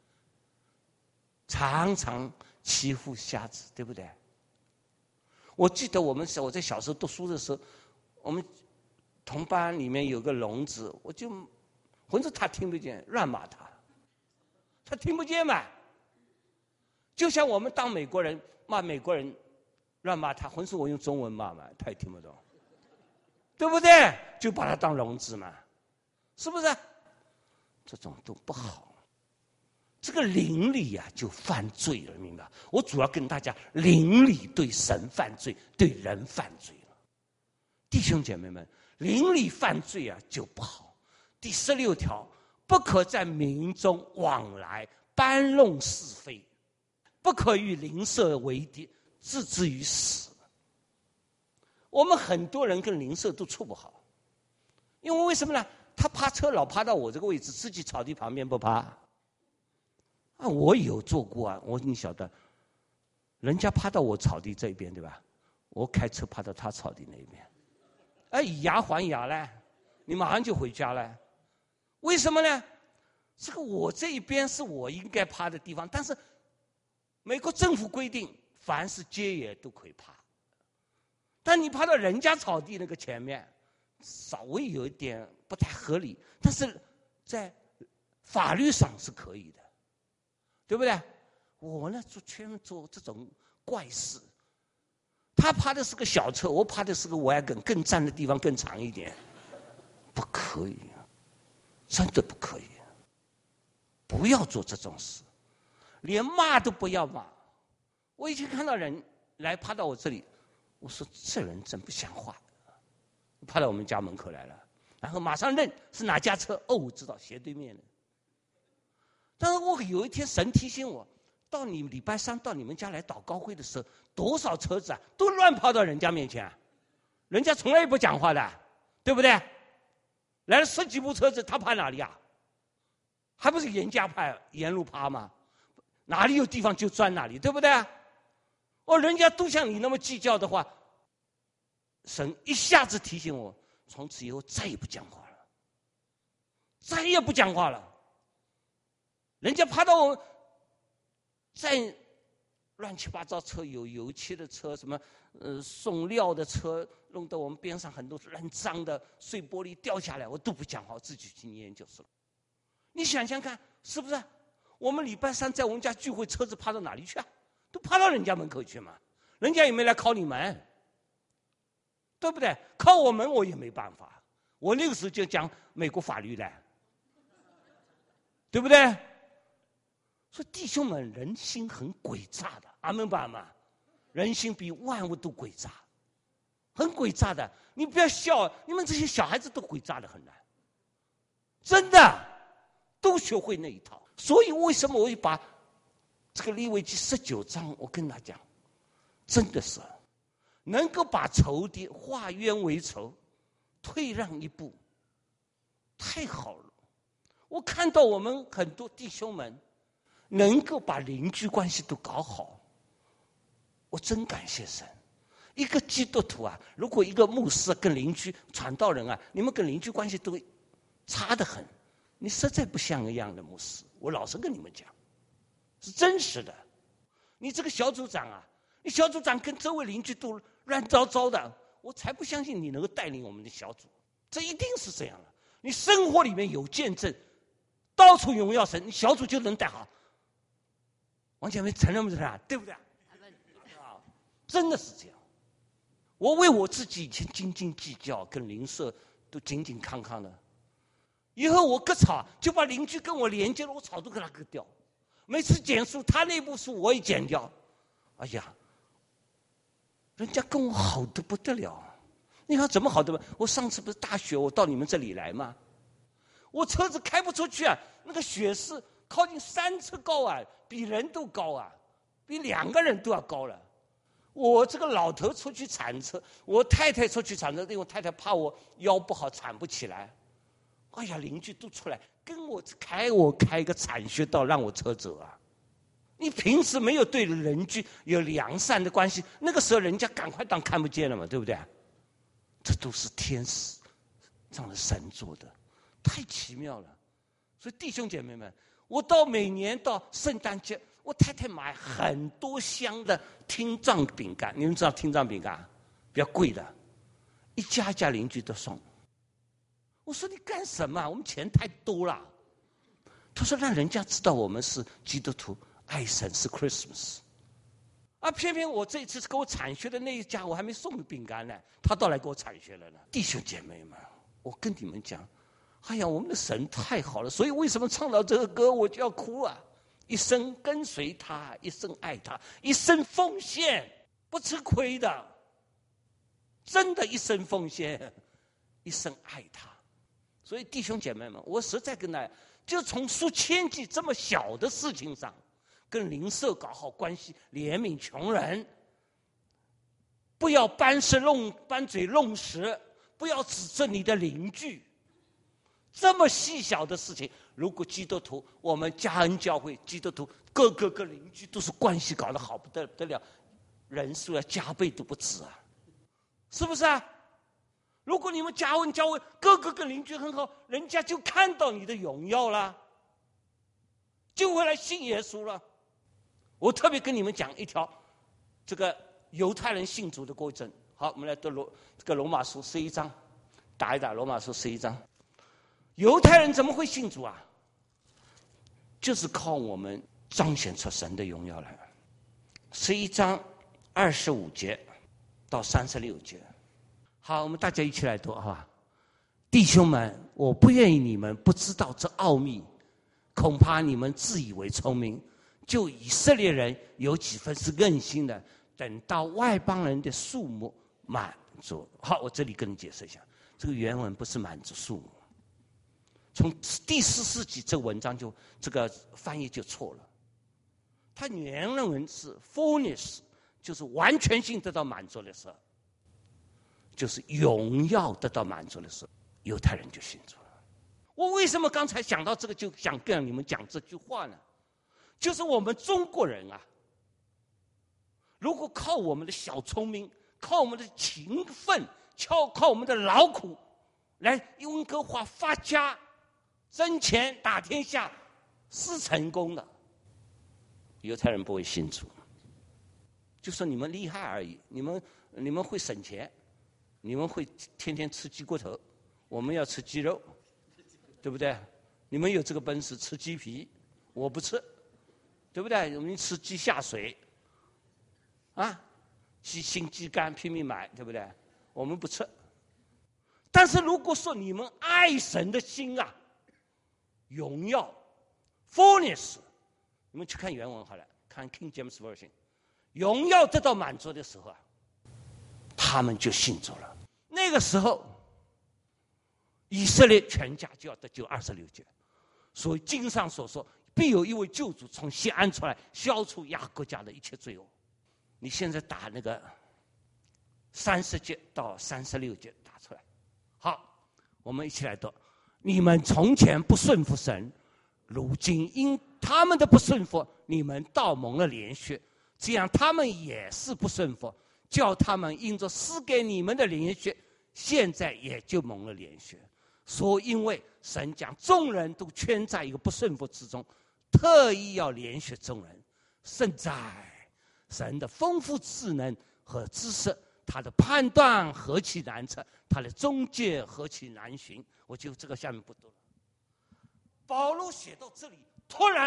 S1: 常常欺负瞎子，对不对？我记得我在小时候读书的时候，我们同班里面有个聋子，我就混着他听不见，乱骂他他听不见嘛。就像我们当美国人骂美国人，乱骂他，浑是我用中文骂嘛，他也听不懂，对不对？就把他当聋子嘛，是不是？这种都不好。这个邻里呀，就犯罪了，明白？我主要跟大家，邻里对神犯罪，对人犯罪了。弟兄姐妹们，邻里犯罪啊就不好。第16条，不可在民中往来，搬弄是非，不可与邻舍为敌，置之于死。我们很多人跟邻舍都处不好，因为为什么呢？他趴车老趴到我这个位置，自己草地旁边不趴。啊，我有做过啊，你晓得，人家趴到我草地这边，对吧？我开车趴到他草地那边，哎，以牙还牙嘞，你马上就回家了。为什么呢？这个我这一边是我应该趴的地方，但是美国政府规定，凡是街野都可以趴，但你趴到人家草地那个前面，稍微有一点不太合理，但是在法律上是可以的。对不对？我呢全做这种怪事，他趴的是个小车，我趴的是个wagon，更占的地方更长一点，不可以，真的不可以，不要做这种事，连骂都不要骂。我以前看到人来趴到我这里，我说这人真不像话，趴到我们家门口来了，然后马上认是哪家车，哦，我知道斜对面的。但是我有一天神提醒我，到你礼拜3到你们家来祷告会的时候，多少车子啊都乱跑到人家面前，人家从来也不讲话的，对不对？来了10几部车子，他趴哪里啊？还不是沿家趴，沿路趴吗？哪里有地方就钻哪里，对不对？哦，人家都像你那么计较的话，神一下子提醒我，从此以后再也不讲话了，再也不讲话了。人家趴到我，在乱七八糟车，有油漆的车，什么送料的车，弄到我们边上很多乱脏的碎玻璃掉下来，我都不讲话，我自己去念就是了。你想想看，是不是？我们礼拜3在我们家聚会，车子趴到哪里去啊？都趴到人家门口去嘛，人家也没来敲你门，对不对？敲我门我也没办法，我那个时候就讲美国法律的，对不对？所以弟兄们，人心很诡诈的，阿门吧阿们。人心比万物都诡诈，很诡诈的。你不要笑，你们这些小孩子都诡诈的很难，真的，都学会那一套。所以为什么我会把这个利未记19章，我跟他讲，真的是能够把仇敌化冤为仇，退让一步，太好了。我看到我们很多弟兄们能够把邻居关系都搞好，我真感谢神。一个基督徒啊，如果一个牧师跟邻居传道人啊，你们跟邻居关系都差得很，你实在不像一样的牧师。我老实跟你们讲，是真实的。你这个小组长啊，你小组长跟周围邻居都乱糟糟的，我才不相信你能够带领我们的小组。这一定是这样的。你生活里面有见证，到处荣耀神，你小组就能带好。王姐妹承认不承认？对不对？真的是这样。我为我自己以前斤斤计较，跟邻舍都紧紧康康的。以后我割草就把邻居跟我连接了，我草都给他割掉。每次剪树，他那部树我也剪掉。哎呀，人家跟我好得不得了。你看怎么好的？我上次不是大雪，我到你们这里来吗？我车子开不出去啊，那个雪是靠近3车高啊，比人都高啊，比2个人都要高了。我这个老头出去铲车，我太太出去铲车，因为我太太怕我腰不好铲不起来。哎呀，邻居都出来跟我开一个铲穴道，让我车走啊！你平时没有对邻居有良善的关系，那个时候人家赶快当看不见了嘛，对不对？这都是天使这样的神做的，太奇妙了。所以弟兄姐妹们，我每年到圣诞节，我太太买很多箱的听障饼干，你们知道听障饼干比较贵的，一家一家邻居都送。我说你干什么？我们钱太多了。 他说让人家知道我们是基督徒，爱神是 Christmas。偏偏我这一次给我产学的那一家，我还没送饼干呢，他倒来给我产学了呢。弟兄姐妹们，我跟你们讲，哎呀，我们的神太好了，所以为什么唱到这个歌我就要哭啊？一生跟随他，一生爱他，一生奉献，不吃亏的，真的一生奉献，一生爱他。所以弟兄姐妹们，我实在跟大家，就从数千计这么小的事情上，跟邻舍搞好关系，怜悯穷人，不要搬嘴弄石，不要指责你的邻居。这么细小的事情，如果基督徒，我们嘉恩教会基督徒各个邻居都是关系搞得好不得了，人数要加倍都不止啊，是不是啊？如果你们嘉恩教会各个邻居很好，人家就看到你的荣耀了，就会来信耶稣了。我特别跟你们讲一条这个犹太人信主的过程。好，我们来读这个罗马书11章，打一打罗马书11章。犹太人怎么会信主啊？就是靠我们彰显出神的荣耀来。11章25节到36节。好，我们大家一起来读，好吧？弟兄们，我不愿意你们不知道这奥秘，恐怕你们自以为聪明。就以色列人有几分是任性的，等到外邦人的数目满足。好，我这里跟你解释一下，这个原文不是满足数目。从第4世纪这个文章就这个翻译就错了，它原文是 fullness， 就是完全性得到满足的时候，就是荣耀得到满足的时候，犹太人就信主了。我为什么刚才想到这个就想跟你们讲这句话呢？就是我们中国人啊，如果靠我们的小聪明，靠我们的勤奋，靠我们的劳苦来温哥华发家挣钱打天下是成功的，犹太人不会信主，就说你们厉害而已，你们会省钱，你们会天天吃鸡骨头，我们要吃鸡肉，对不对？你们有这个本事吃鸡皮，我不吃，对不对？我们吃鸡下水啊，新鸡肝拼命买，对不对？我们不吃。但是如果说你们爱神的心啊，荣耀 fullness， 你们去看原文好了，看 King James Version， 荣耀得到满足的时候啊，他们就信主了。那个时候以色列全家就要得救26节，所以经上所说必有一位救主从西安出来，消除雅各家的一切罪恶。你现在打那个30节到36节打出来。好，我们一起来读。你们从前不顺服神，如今因他们的不顺服，你们倒蒙了怜恤，这样他们也是不顺服，叫他们因着施给你们的怜恤，现在也就蒙了怜恤。说因为神将众人都圈在一个不顺服之中，特意要怜恤众人。胜在神的丰富智能和知识，他的判断何其难测，他的中介何其难寻。我就这个下面不读了。保罗写到这里，突然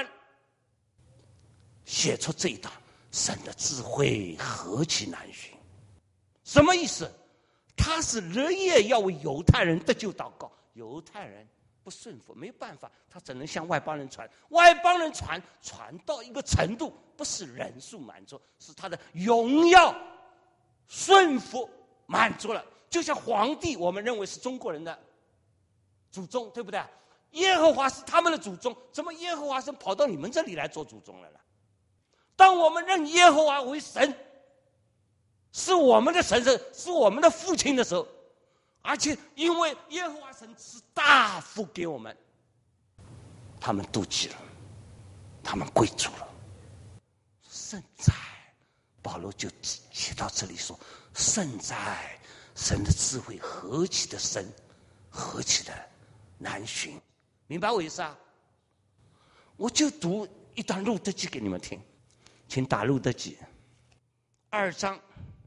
S1: 写出这一段，神的智慧何其难寻。什么意思？他是日夜要为犹太人得救祷告，犹太人不顺服，没有办法，他只能向外邦人传。外邦人传到一个程度，不是人数满足，是他的荣耀顺服满足了。就像皇帝，我们认为是中国人的祖宗，对不对？耶和华是他们的祖宗，怎么耶和华神跑到你们这里来做祖宗来了？当我们认耶和华为神，是我们的神，是我们的父亲的时候，而且因为耶和华神是大福给我们，他们妒忌了，他们跪主了。圣在保罗就写到这里说，圣在神的智慧何其的深，何其的难寻。明白我意思啊？我就读一段路德记给你们听，请打路德记2章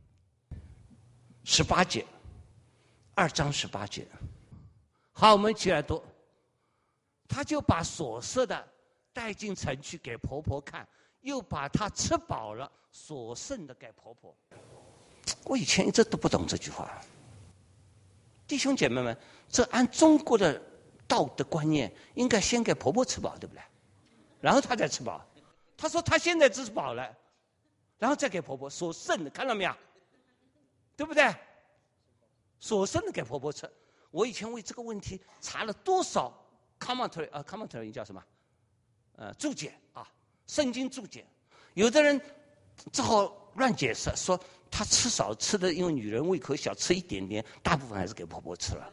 S1: 18节，2章18节。好，我们一起来读。 他就把所剩的带进城去给婆婆看，又把她吃饱了所剩的给婆婆。我以前一直都不懂这句话。弟兄姐妹们，这按中国的道德观念，应该先给婆婆吃饱，对不对？然后她再吃饱。他说他现在吃饱了，然后再给婆婆所剩的，看到没有？对不对？所剩的给婆婆吃。我以前为这个问题查了多少 commentary 叫什么？注解啊，圣经注解。有的人只好乱解释，说他吃少吃的，因为女人胃口小，吃一点点，大部分还是给婆婆吃了。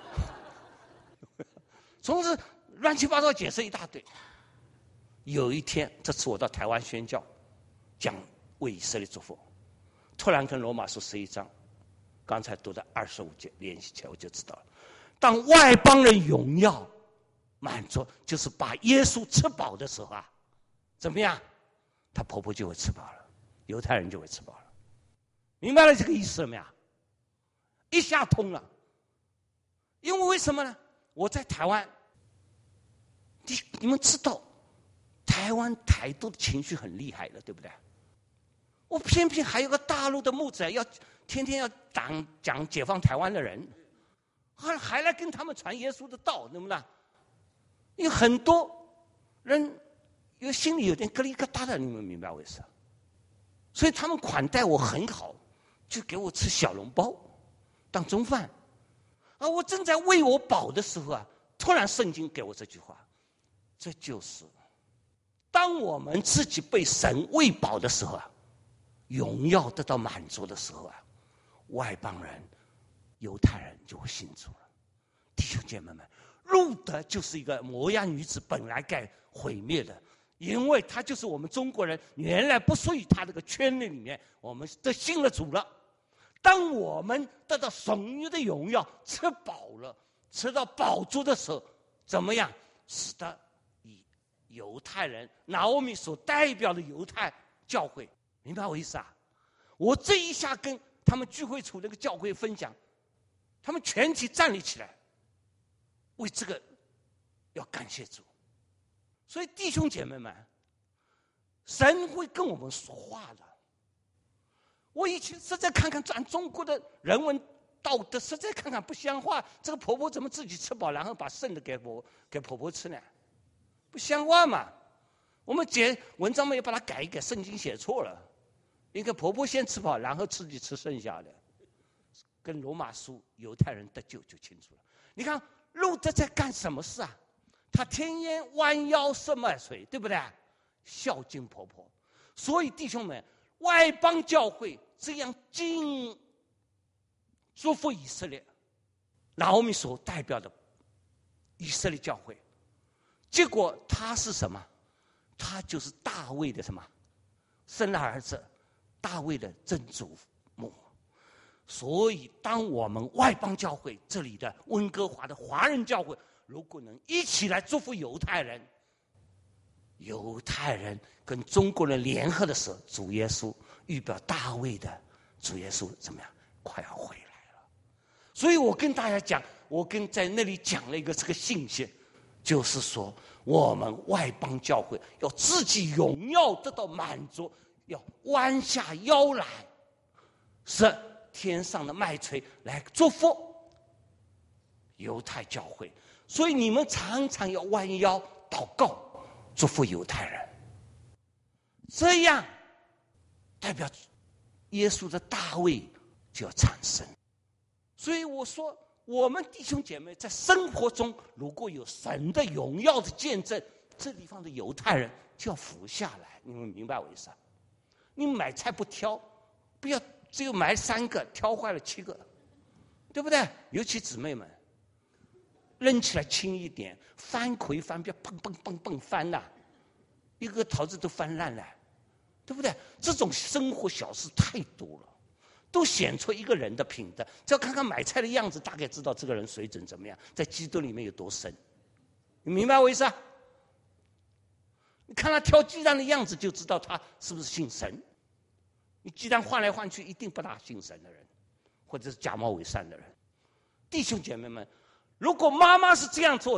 S1: 总之乱七八糟解释一大堆。有一天，这次我到台湾宣教，讲为以色列祝福，突然跟罗马书11章，刚才读的25节联系起来，我就知道了。当外邦人荣耀满足，就是把耶稣吃饱的时候啊，怎么样？她婆婆就会吃饱了，犹太人就会吃饱了。明白了这个意思了没有？一下通了。因为什么呢？我在台湾，你们知道。台湾台独的情绪很厉害的，对不对？我偏偏还有个大陆的牧者，天天要讲解放台湾的人，还来跟他们传耶稣的道，对不对？有很多人心里有点咯里咯哒的，你们明白我意思？所以他们款待我很好，就给我吃小笼包当中饭。而我正在喂我饱的时候啊，突然圣经给我这句话，这就是当我们自己被神喂饱的时候啊，荣耀得到满足的时候啊，外邦人、犹太人就会信主了。弟兄姐妹们，路德就是一个摩押女子，本来该毁灭的，因为她就是我们中国人，原来不属于她这个圈内里面，我们都信了主了。当我们得到神的荣耀，吃饱了，吃到饱足的时候，怎么样？使得犹太人拿俄米所代表的犹太教会，明白我意思啊？我这一下跟他们聚会处那个教会分享，他们全体站立起来，为这个要感谢主。所以弟兄姐妹们，神会跟我们说话的。我以前实在看看咱中国的人文道德，实在看看不像话。这个婆婆怎么自己吃饱，然后把剩的给婆婆吃呢？不像话嘛！我们文章嘛也把它改一改，圣经写错了，应该婆婆先吃饱，然后自己吃剩下的。跟罗马书犹太人得救就清楚了。你看路德在干什么事啊？他天天弯腰摄麦穗，对不对？孝敬婆婆。所以弟兄们，外邦教会这样尽祝福以色列，拿俄米所代表的以色列教会。结果他是什么？他就是大卫的什么？生了儿子，大卫的曾祖母。所以，当我们外邦教会这里的温哥华的华人教会，如果能一起来祝福犹太人，犹太人跟中国人联合的时候，主耶稣预表大卫的主耶稣怎么样？快要回来了。所以我跟大家讲，在那里讲了一个这个信息。就是说，我们外邦教会要自己荣耀得到满足，要弯下腰来，使天上的麦穗来祝福犹太教会。所以你们常常要弯腰祷告，祝福犹太人，这样代表耶稣的大卫就要产生。所以我说，我们弟兄姐妹在生活中，如果有神的荣耀的见证，这地方的犹太人就要服下来。你们明白我意思啊？你买菜不挑，不要只有买3个，挑坏了7个，对不对？尤其姊妹们，扔起来轻一点，翻可以翻，不要蹦蹦蹦蹦翻呐，一个桃子都翻烂了，对不对？这种生活小事太多了。都显出一个人的品德，只要看看买菜的样子，大概知道这个人水准怎么样，在基督里面有多深。你明白我意思啊？你看他挑鸡蛋的样子，就知道他是不是信神。你鸡蛋换来换去，一定不大信神的人，或者是假冒伪善的人。弟兄姐妹们，如果妈妈是这样做的，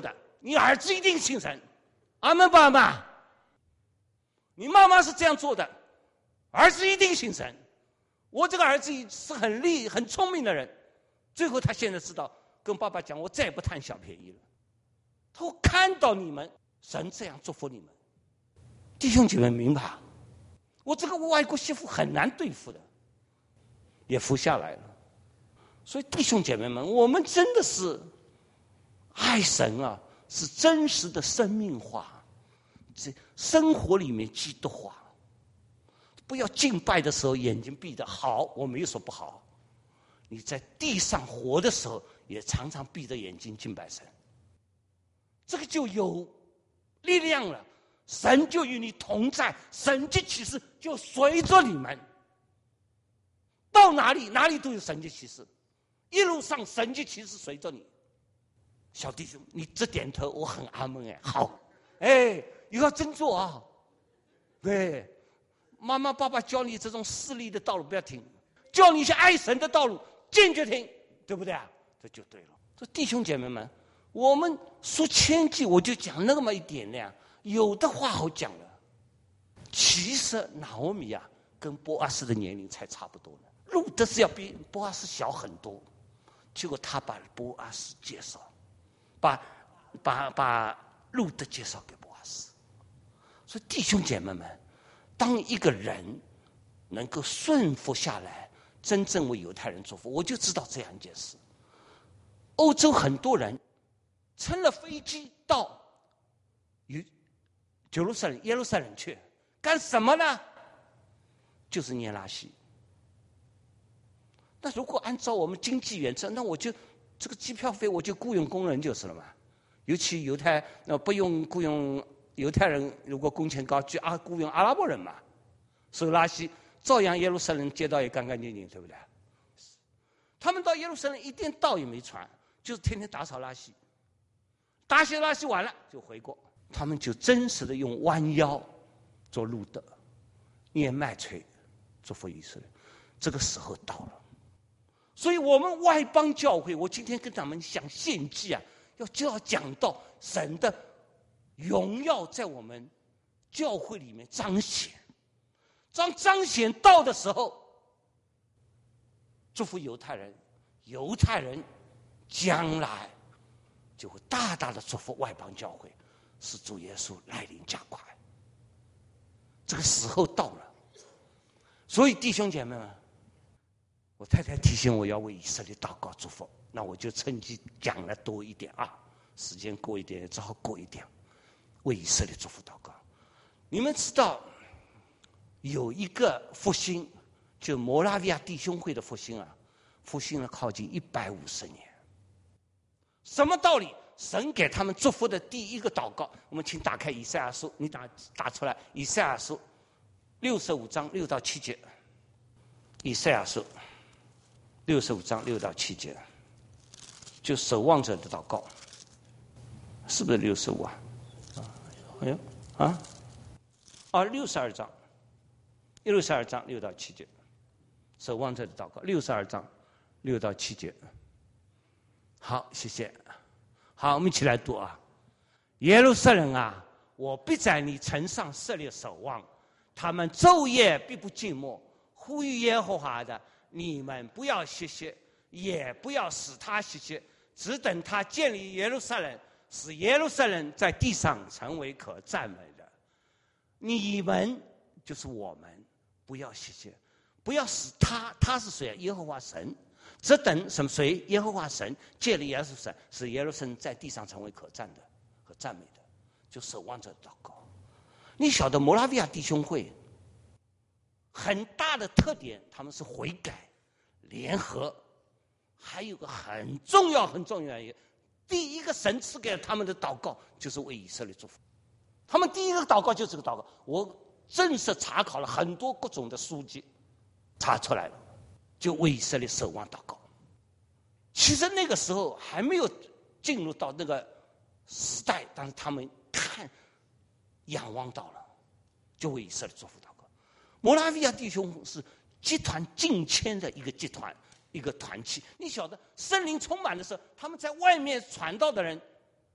S1: 你儿子一定信神。阿门爸妈，你妈妈是这样做的，儿子一定信神。我这个儿子是很聪明的人，最后他现在知道，跟爸爸讲，我再也不贪小便宜了。他会看到你们，神这样祝福你们。弟兄姐妹明白，我这个外国媳妇很难对付的，也服下来了。所以弟兄姐妹们，我们真的是爱神啊，是真实的生命化，这生活里面基督化。不要敬拜的时候眼睛闭着，好，我没有说不好。你在地上活的时候，也常常闭着眼睛敬拜神，这个就有力量了。神就与你同在，神迹奇事就随着你们，到哪里哪里都有神迹奇事，一路上神迹奇事随着你。小弟兄，你这点头，我很阿门哎，好，哎，你要真做啊，对，妈妈爸爸教你这种势利的道路不要停，教你一些爱神的道路坚决停，对不对啊？这就对了。这弟兄姐妹们，我们说千计，我就讲那么一点那样。有的话好讲了，其实拿俄米啊跟波阿斯的年龄才差不多呢，路德是要比波阿斯小很多，结果他把波阿斯介绍，把路德介绍给波阿斯。所以弟兄姐妹们，当一个人能够顺服下来，真正为犹太人祝福，我就知道这样一件事。欧洲很多人乘了飞机到耶路撒冷去干什么呢？就是念拉西。那如果按照我们经济原则，那我就这个机票费我就雇佣工人就是了嘛。尤其不用雇佣犹太人，如果工钱高，就雇佣阿拉伯人嘛，收拉西，照样耶路撒冷街道也干干净净，对不对？他们到耶路撒冷一点道也没传，就是天天打扫拉西，拉西完了就回国。他们就真实的用弯腰做路德，念麦槌，祝福以色列。这个时候到了，所以我们外邦教会，我今天跟咱们讲献祭啊，就要讲到神的荣耀在我们教会里面彰显。彰显到的时候，祝福犹太人将来就会大大的祝福外邦教会。是主耶稣来临加快，这个时候到了。所以弟兄姐妹们，我太太提醒我要为以色列祷告祝福，那我就趁机讲了多一点啊，时间过一点只好过一点，为以色列祝福祷告。你们知道有一个复兴，就摩拉维亚弟兄会的复兴啊，复兴了靠近150年。什么道理？神给他们祝福的第一个祷告，我们请打开以赛亚书，你打出来，以赛亚书65章6到7节，以赛亚书65章6到7节，就守望者的祷告，是不是65啊？哎呦啊，62章6到7节，守望者的祷告，62章6到7节。好，谢谢。好，我们一起来读啊！耶路撒冷啊，我必在你城上设立守望，他们昼夜必不静默，呼吁耶和华的，你们不要歇歇，也不要使他歇歇，只等他建立耶路撒冷，使耶路撒冷在地上成为可赞美的。你们就是我们，不要歇歇，不要使他是谁？耶和华神。只等什么？谁？耶和华神建立耶路撒冷，使耶路撒冷在地上成为可赞的、可赞美的，就守望者祷告。你晓得摩拉维亚弟兄会很大的特点，他们是悔改、联合，还有个很重要的第一个神赐给他们的祷告就是为以色列祝福。他们第一个祷告就是这个祷告。我正式查考了很多各种的书籍，查出来了。就为以色列守望祷告。其实那个时候还没有进入到那个时代，但是他们仰望到了，就为以色列祝福祷告。摩拉维亚弟兄是集团近千的一个集团，一个团体。你晓得圣灵充满的时候，他们在外面传道的人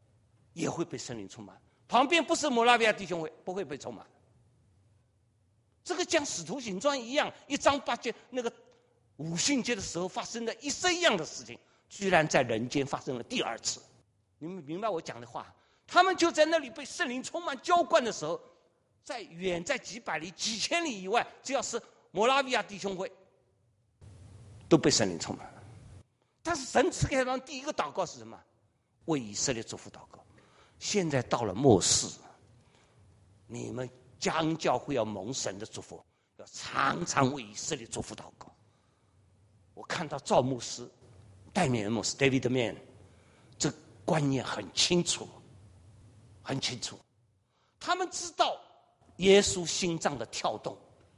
S1: 也会被圣灵充满。旁边不是摩拉维亚弟兄会，不会被充满。这个像使徒行传一样，1章8节那个五旬节的时候发生的一式一样的事情，居然在人间发生了第2次。你们明白我讲的话？他们就在那里被圣灵充满浇灌的时候，远在几百里、几千里以外，只要是摩拉维亚弟兄会，都被圣灵充满了。但是神赐给他们第一个祷告是什么？为以色列祝福祷告。现在到了末世，你们将教会要蒙神的祝福，要常常为以色列祝福祷告。我看到赵牧师、戴冕恩牧师 David Mann， 这观念很清楚，很清楚。他们知道耶稣心脏的跳动，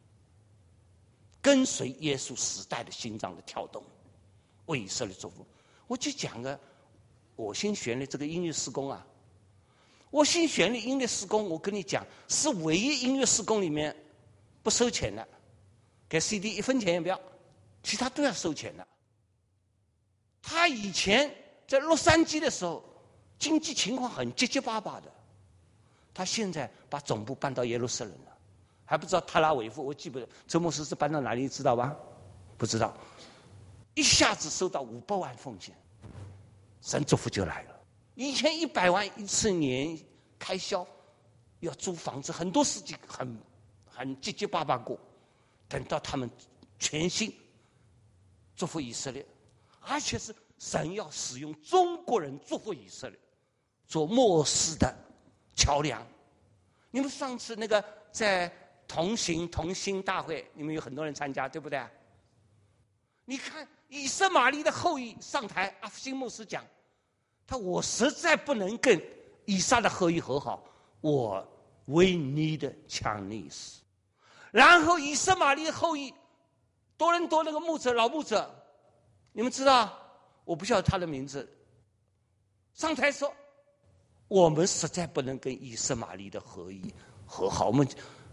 S1: 跟随耶稣时代的心脏的跳动，为以色列祝福。我就讲个我新旋律这个音乐事工啊，我新旋律音乐事工，我跟你讲，是唯一音乐事工里面不收钱的，给 CD 1分钱也不要，其他都要收钱的。他以前在洛杉矶的时候，经济情况很结结巴巴的，他现在把总部搬到耶路撒冷了，还不知道特拉维夫，我记不得周牧师是搬到哪里，知道吧？不知道，一下子收到500万奉献，神祝福就来了。以前100万一次年开销，要租房子，很多事情很结结巴巴过。等到他们全心祝福以色列，而且是神要使用中国人祝福以色列，做末世的桥梁。你们上次那个在同心大会，你们有很多人参加，对不对？你看以色玛利的后裔上台，阿夫辛牧师讲，我实在不能跟以撒的后裔和好，we need Chinese。然后以色玛利的后裔多伦多那个老牧者，你们知道，我不晓得他的名字，上台说，我们实在不能跟以色玛利的后裔和好，我们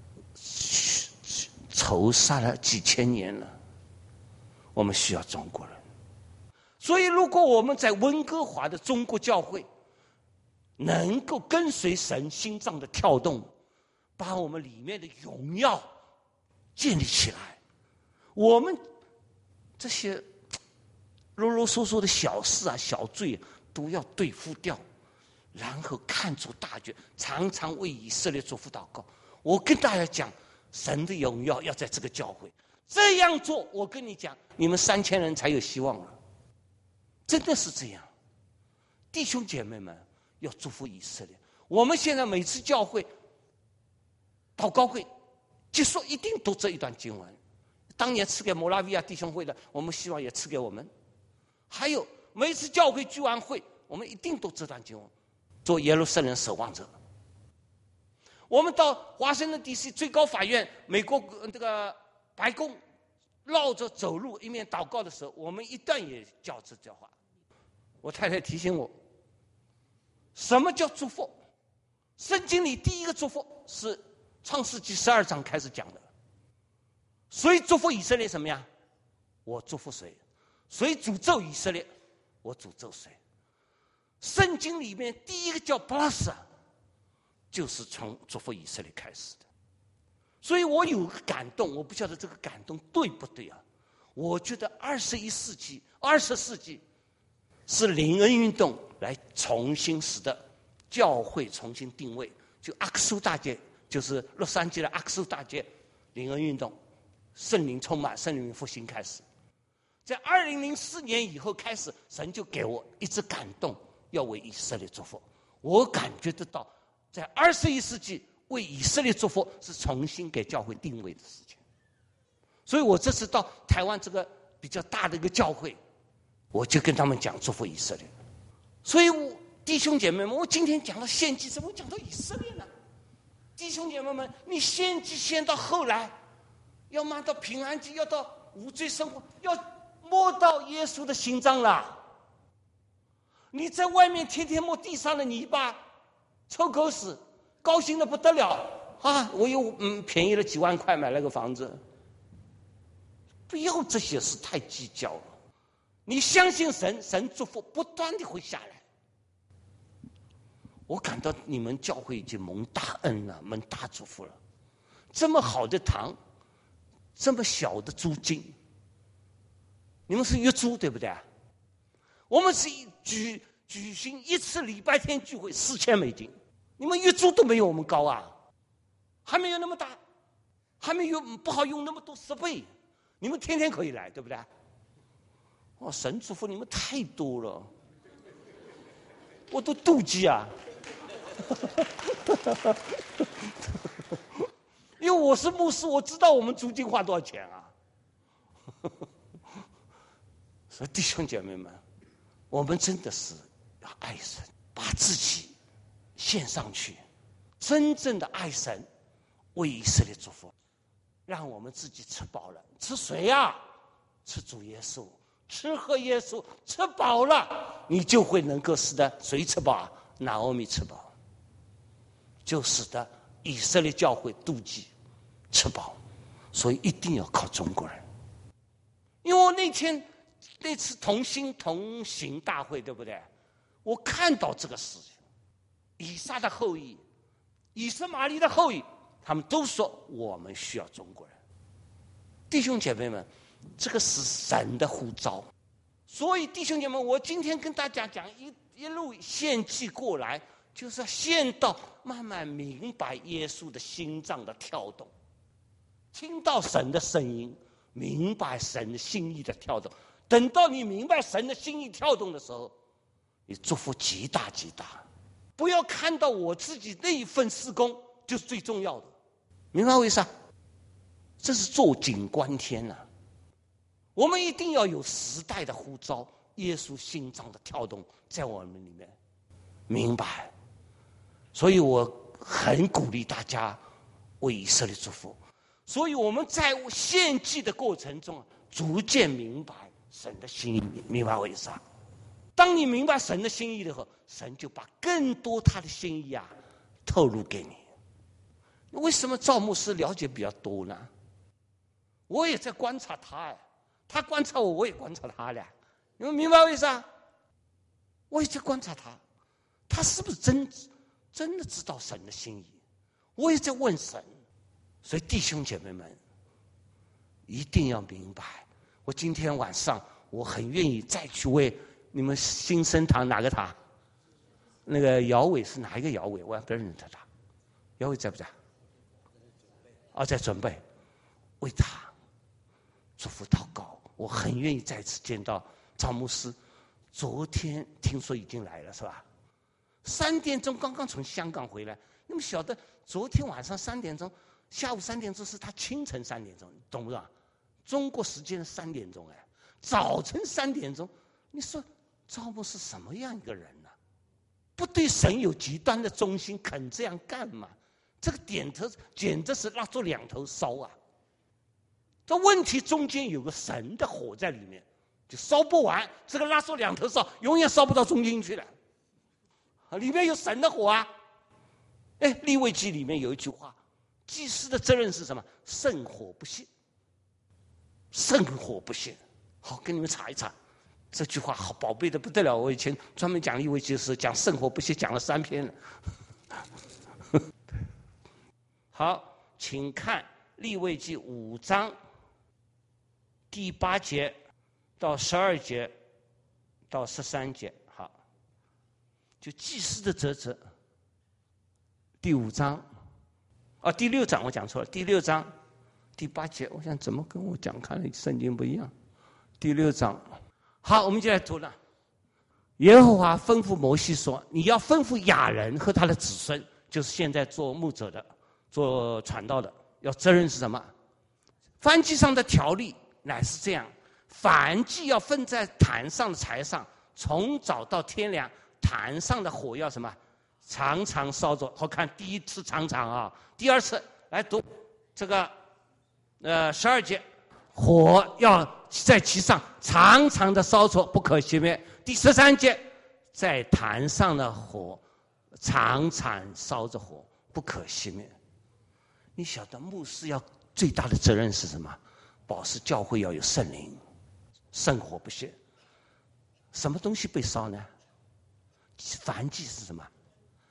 S1: 仇杀了几千年了，我们需要中国人。所以如果我们在温哥华的中国教会能够跟随神心脏的跳动，把我们里面的荣耀建立起来，我们这些啰啰嗦嗦的小事啊、小罪都要对付掉，然后看出大局，常常为以色列祝福祷告。我跟大家讲，神的荣耀要在这个教会这样做，我跟你讲，你们3000人才有希望了，真的是这样。弟兄姐妹们要祝福以色列。我们现在每次教会祷告会结束，一定读这一段经文。当年赐给摩拉维亚弟兄会的，我们希望也赐给我们。还有每次教会聚完会，我们一定读这段经文，做耶路撒冷守望者。我们到华盛顿 DC 最高法院、美国这个白宫绕着走路一面祷告的时候，我们一旦也叫这句话。我太太提醒我，什么叫祝福？圣经里第一个祝福是创世纪12章开始讲的。谁祝福以色列什么呀？我祝福谁？谁诅咒以色列？我诅咒谁？圣经里面第一个叫 bless， 就是从祝福以色列开始的。所以我有个感动，我不晓得这个感动对不对啊？我觉得20世纪是灵恩运动来重新使得教会重新定位，就阿克苏大街，就是洛杉矶的阿克苏大街灵恩运动，圣灵充满，圣灵复兴开始。在2004年以后开始，神就给我一直感动，要为以色列祝福。我感觉得到，在21世纪为以色列祝福是重新给教会定位的事情。所以我这次到台湾这个比较大的一个教会，我就跟他们讲祝福以色列。所以弟兄姐妹们，我今天讲到献祭，怎么讲到以色列呢？弟兄姐妹们，你献祭献到后来，要慢到平安祭，要到无罪生活，要摸到耶稣的心脏了。你在外面天天摸地上的泥巴，抽口屎，高兴的不得了啊！我又便宜了几万块买了个房子。不要这些事太计较了。你相信神，神祝福不断的会下来。 我感到你们教会已经蒙大恩了，蒙大祝福了。这么好的堂，这么小的租金，你们是月租对不对？我们是举行一次礼拜天聚会$4000，你们月租都没有我们高啊，还没有那么大，还没有不好用那么多设备，你们天天可以来，对不对？哇，神祝福你们太多了，我都妒忌啊！因为我是牧师，我知道我们租金花多少钱啊。所以弟兄姐妹们，我们真的是要爱神，把自己献上去，真正的爱神，为以色列祝福，让我们自己吃饱了。吃谁啊？吃主耶稣，吃喝耶稣，吃饱了，你就会能够使得谁吃饱啊？拿俄米吃饱，就使得以色列教会妒忌吃饱，所以一定要靠中国人。因为我那次同心同行大会，对不对？我看到这个事情，以撒的后裔、以实玛利的后裔，他们都说我们需要中国人。弟兄姐妹们，这个是神的呼召。所以弟兄姐妹，我今天跟大家讲，一路献祭过来，就是要献到慢慢明白耶稣的心脏的跳动，听到神的声音，明白神的心意的跳动。等到你明白神的心意跳动的时候，你祝福极大极大。不要看到我自己那一份事工就是最重要的，明白为啥？这是坐井观天啊！我们一定要有时代的呼召，耶稣心脏的跳动在我们里面，明白？所以我很鼓励大家为以色列祝福。所以我们在献祭的过程中，逐渐明白神的心意，明白为啥？当你明白神的心意的时候，神就把更多他的心意啊透露给你。为什么赵牧师了解比较多呢？我也在观察他，他观察我，我也观察他俩。你们明白为啥？我也在观察他，他是不是真的知道神的心意？我也在问神。所以弟兄姐妹们，一定要明白。我今天晚上我很愿意再去为你们新生堂哪个堂？那个姚伟是哪一个姚伟？我也不认识他。姚伟在不在？在准备为他祝福祷告。我很愿意再次见到赵牧师。昨天听说已经来了，是吧？3点钟刚刚从香港回来。你们晓得，昨天晚上3点钟，下午3点钟是他清晨3点钟，懂不懂？中国时间3点钟，早晨3点钟。你说赵牧是什么样一个人呢？不对神有极端的忠心，肯这样干吗？这个点头简直是蜡烛2头烧啊！这问题中间有个神的火在里面，就烧不完。这个蜡烛2头烧，永远烧不到中间去了。里面有神的火啊！利未记里面有一句话，祭司的责任是什么？圣火不熄。圣火不熄。好，跟你们查一查。这句话好宝贝的不得了，我以前专门讲利未记时讲圣火不熄，讲了3篇了。好，请看利未记5章第8节到12节到13节。好，就祭司的职责。第5章，第6章我讲错了，第6章第8节，我想怎么跟我讲看的圣经不一样？第6章。好，我们就来读了。耶和华吩咐摩西说：“你要吩咐亚人和他的子孙，就是现在做牧者的、做传道的，要责任是什么？燔祭上的条例乃是这样：燔祭要分在坛上的柴上，从早到天亮，坛上的火要什么？常常烧着。好看，第一次常常啊，第2次来读这个12节。火要在其上常常的烧着，不可熄灭。第13节，在坛上的火常常烧着火，不可熄灭。你晓得牧师要最大的责任是什么？保持教会要有圣灵，圣火不熄。什么东西被烧呢？燔祭是什么？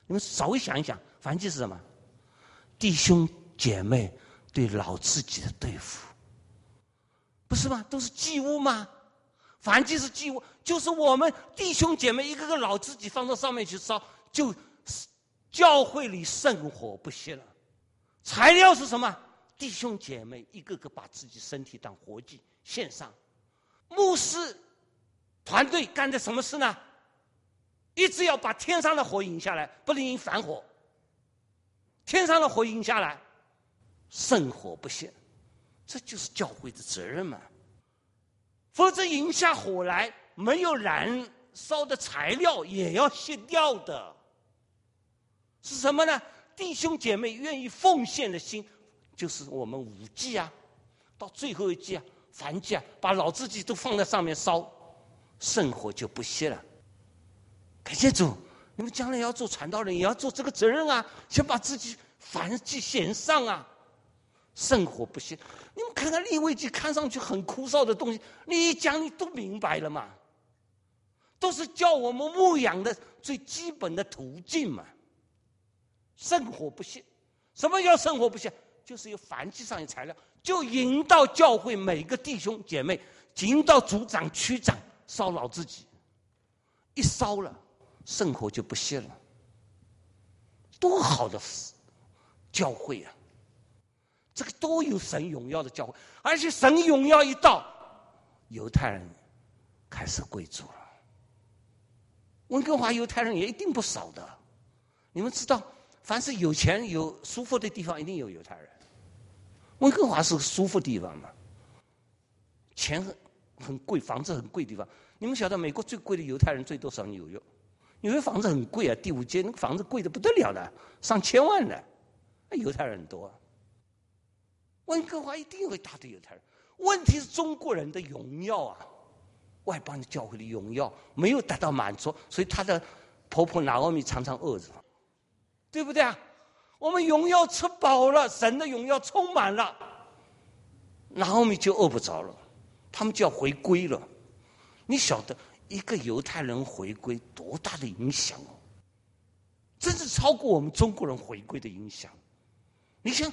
S1: 你们稍微想一想，燔祭是什么？弟兄姐妹对老自己的对付，不是吗？都是祭物吗？燔祭是祭物，就是我们弟兄姐妹一个个老自己放到上面去烧，就教会里圣火不熄了。材料是什么？弟兄姐妹一个个把自己身体当活祭献上。牧师团队干的什么事呢？一直要把天上的火引下来，不能引反火。天上的火引下来，圣火不熄，这就是教会的责任嘛。否则引下火来，没有燃烧的材料也要熄掉的。是什么呢？弟兄姐妹愿意奉献的心，就是我们5祭啊，到最后一祭啊，燔祭啊，把老自己都放在上面烧，圣火就不熄了。感谢主，你们将来要做传道人，也要做这个责任啊，先把自己燔祭献上啊，圣火不熄。你们看看利未记，看上去很枯燥的东西，你一讲你都明白了嘛，都是教我们牧养的最基本的途径嘛。圣火不熄，什么叫圣火不熄？就是有燔祭上的材料，就引到教会每个弟兄姐妹，引到组长区长烧老自己，一烧了，圣火就不熄了。多好的教会啊！这个都有神荣耀的教会，而且神荣耀一到，犹太人开始归主了。温哥华犹太人也一定不少的，你们知道，凡是有钱有舒服的地方，一定有犹太人。温哥华是个舒服地方嘛，钱很贵，房子很贵的地方。你们晓得美国最贵的犹太人最多少？纽约，纽约房子很贵啊，第5街那个房子贵的不得了的，上千万的，那犹太人很多啊。温哥华一定有一大堆犹太人，问题是中国人的荣耀啊，外邦的教会的荣耀没有得到满足，所以他的婆婆拿俄米常常饿着，对不对啊？我们荣耀吃饱了，神的荣耀充满了，拿俄米就饿不着了，他们就要回归了。你晓得一个犹太人回归多大的影响哦？真是超过我们中国人回归的影响。你想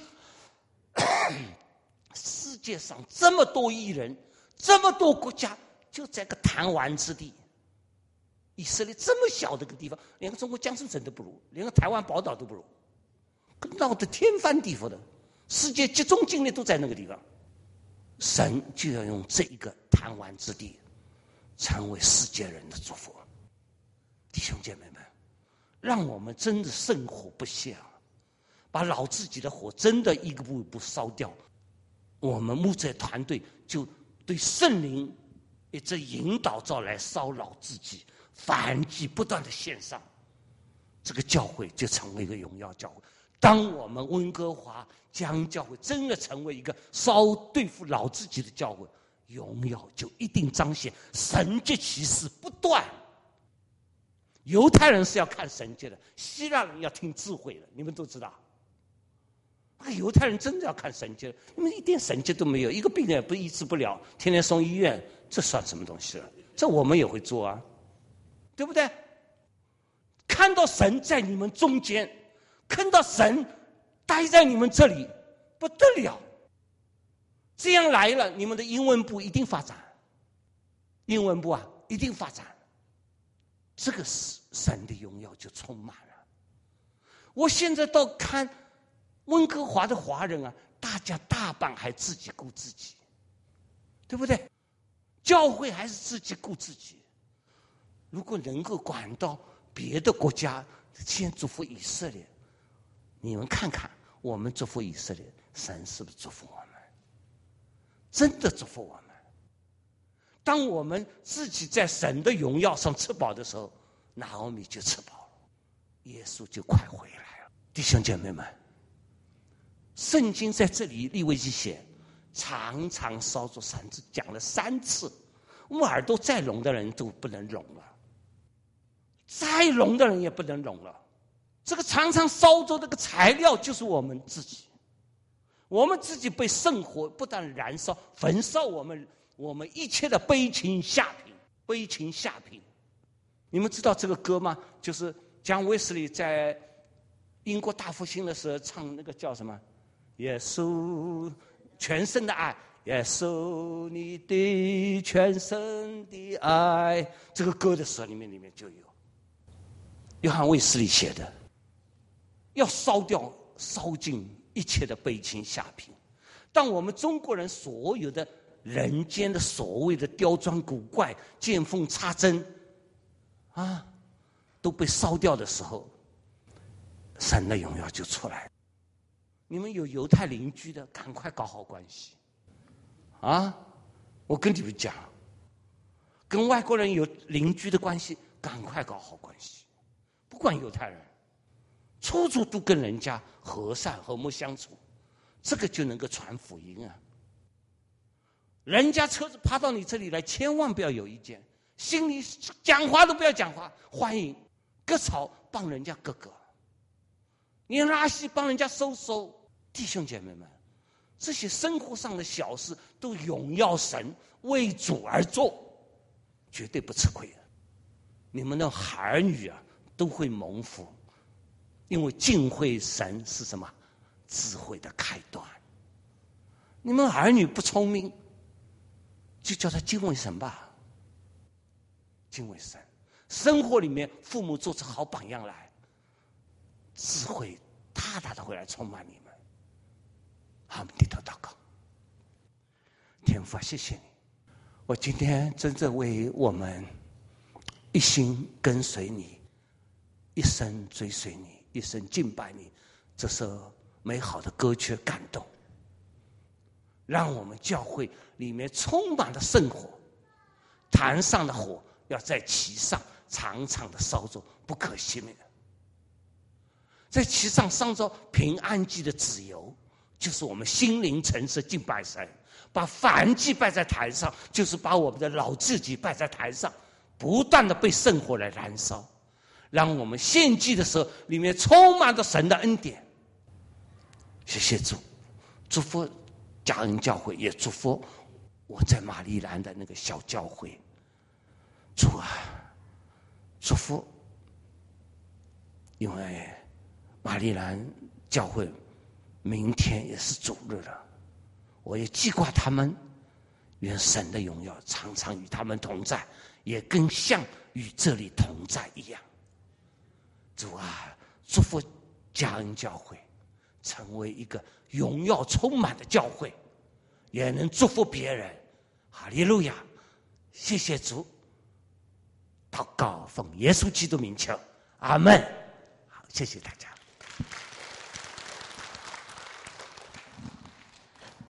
S1: 世界上这么多艺人，这么多国家，就在个弹丸之地，以色列这么小的一个地方，连个中国江苏省都不如，连个台湾宝岛都不如，闹得天翻地覆的，世界集中精力都在那个地方。神就要用这一个弹丸之地，成为世界人的祝福。弟兄姐妹们，让我们真的圣火不熄啊！把老自己的火真的一步一步烧掉，我们牧者团队就对圣灵一直引导着来烧老自己，燔祭不断的献上，这个教会就成为一个荣耀教会。当我们温哥华江教会真的成为一个烧对付老自己的教会，荣耀就一定彰显，神迹奇事不断。犹太人是要看神迹的，希腊人要听智慧的，你们都知道。那个犹太人真的要看神迹了，你们一点神迹都没有，一个病人也不医治不了，天天送医院，这算什么东西了？这我们也会做啊，对不对？看到神在你们中间，看到神待在你们这里，不得了。这样来了，你们的英文部一定发展，英文部啊一定发展，这个神的荣耀就充满了。我现在到看温哥华的华人啊，大家大半还自己顾自己，对不对？教会还是自己顾自己。如果能够管到别的国家，先祝福以色列，你们看看我们祝福以色列，神是不是祝福我们？真的祝福我们。当我们自己在神的荣耀上吃饱的时候，拿俄米就吃饱了，耶稣就快回来了。弟兄姐妹们，圣经在这里利未记写，常常烧着绳子，讲了3次，我们耳朵再聋的人都不能聋了，再聋的人也不能聋了。这个常常烧着这个材料就是我们自己，我们自己被圣火不但燃烧焚烧我们一切的悲情下品，悲情下品。你们知道这个歌吗？就是江威斯利在英国大复兴的时候唱那个叫什么？耶稣全身的爱，耶稣你的全身的爱，这个歌的时候里面就有。约翰卫斯理写的，要烧尽一切的悲情下品。当我们中国人所有的人间的所谓的刁钻古怪、见缝插针啊，都被烧掉的时候，神的荣耀就出来了。你们有犹太邻居的，赶快搞好关系啊！我跟你们讲，跟外国人有邻居的关系，赶快搞好关系。不管犹太人，处处都跟人家和善和睦相处，这个就能够传福音啊！人家车子趴到你这里来，千万不要有意见，心里讲话都不要讲话，欢迎割草帮人家割，你拉稀帮人家收。弟兄姐妹们，这些生活上的小事都荣耀神，为主而做，绝对不吃亏的。你们的儿女啊，都会蒙福，因为敬畏神是什么？智慧的开端。你们儿女不聪明，就叫他敬畏神吧，敬畏神。生活里面，父母做出好榜样来，智慧大大的会来充满你们。好，我们低头祷告。天父啊，谢谢你，我今天真正为我们一心跟随你，一生追随你，一生敬拜你，这首美好的歌曲感动，让我们教会里面充满了圣火，坛上的火要在其上长长的烧着，不可熄灭。在其上烧着平安祭的脂油，就是我们心灵诚实敬拜神；把燔祭摆在坛上，就是把我们的老自己摆在坛上，不断的被圣火来燃烧，让我们献祭的时候里面充满着神的恩典。谢谢主，祝福嘉恩教会，也祝福我在马里兰的那个小教会。主啊，祝福，因为马里兰教会明天也是主日了，我也记挂他们，愿神的荣耀常常与他们同在，也更像与这里同在一样。主啊，祝福嘉恩教会成为一个荣耀充满的教会，也能祝福别人。哈利路亚！谢谢主，祷告奉耶稣基督名求，阿们。好，谢谢大家。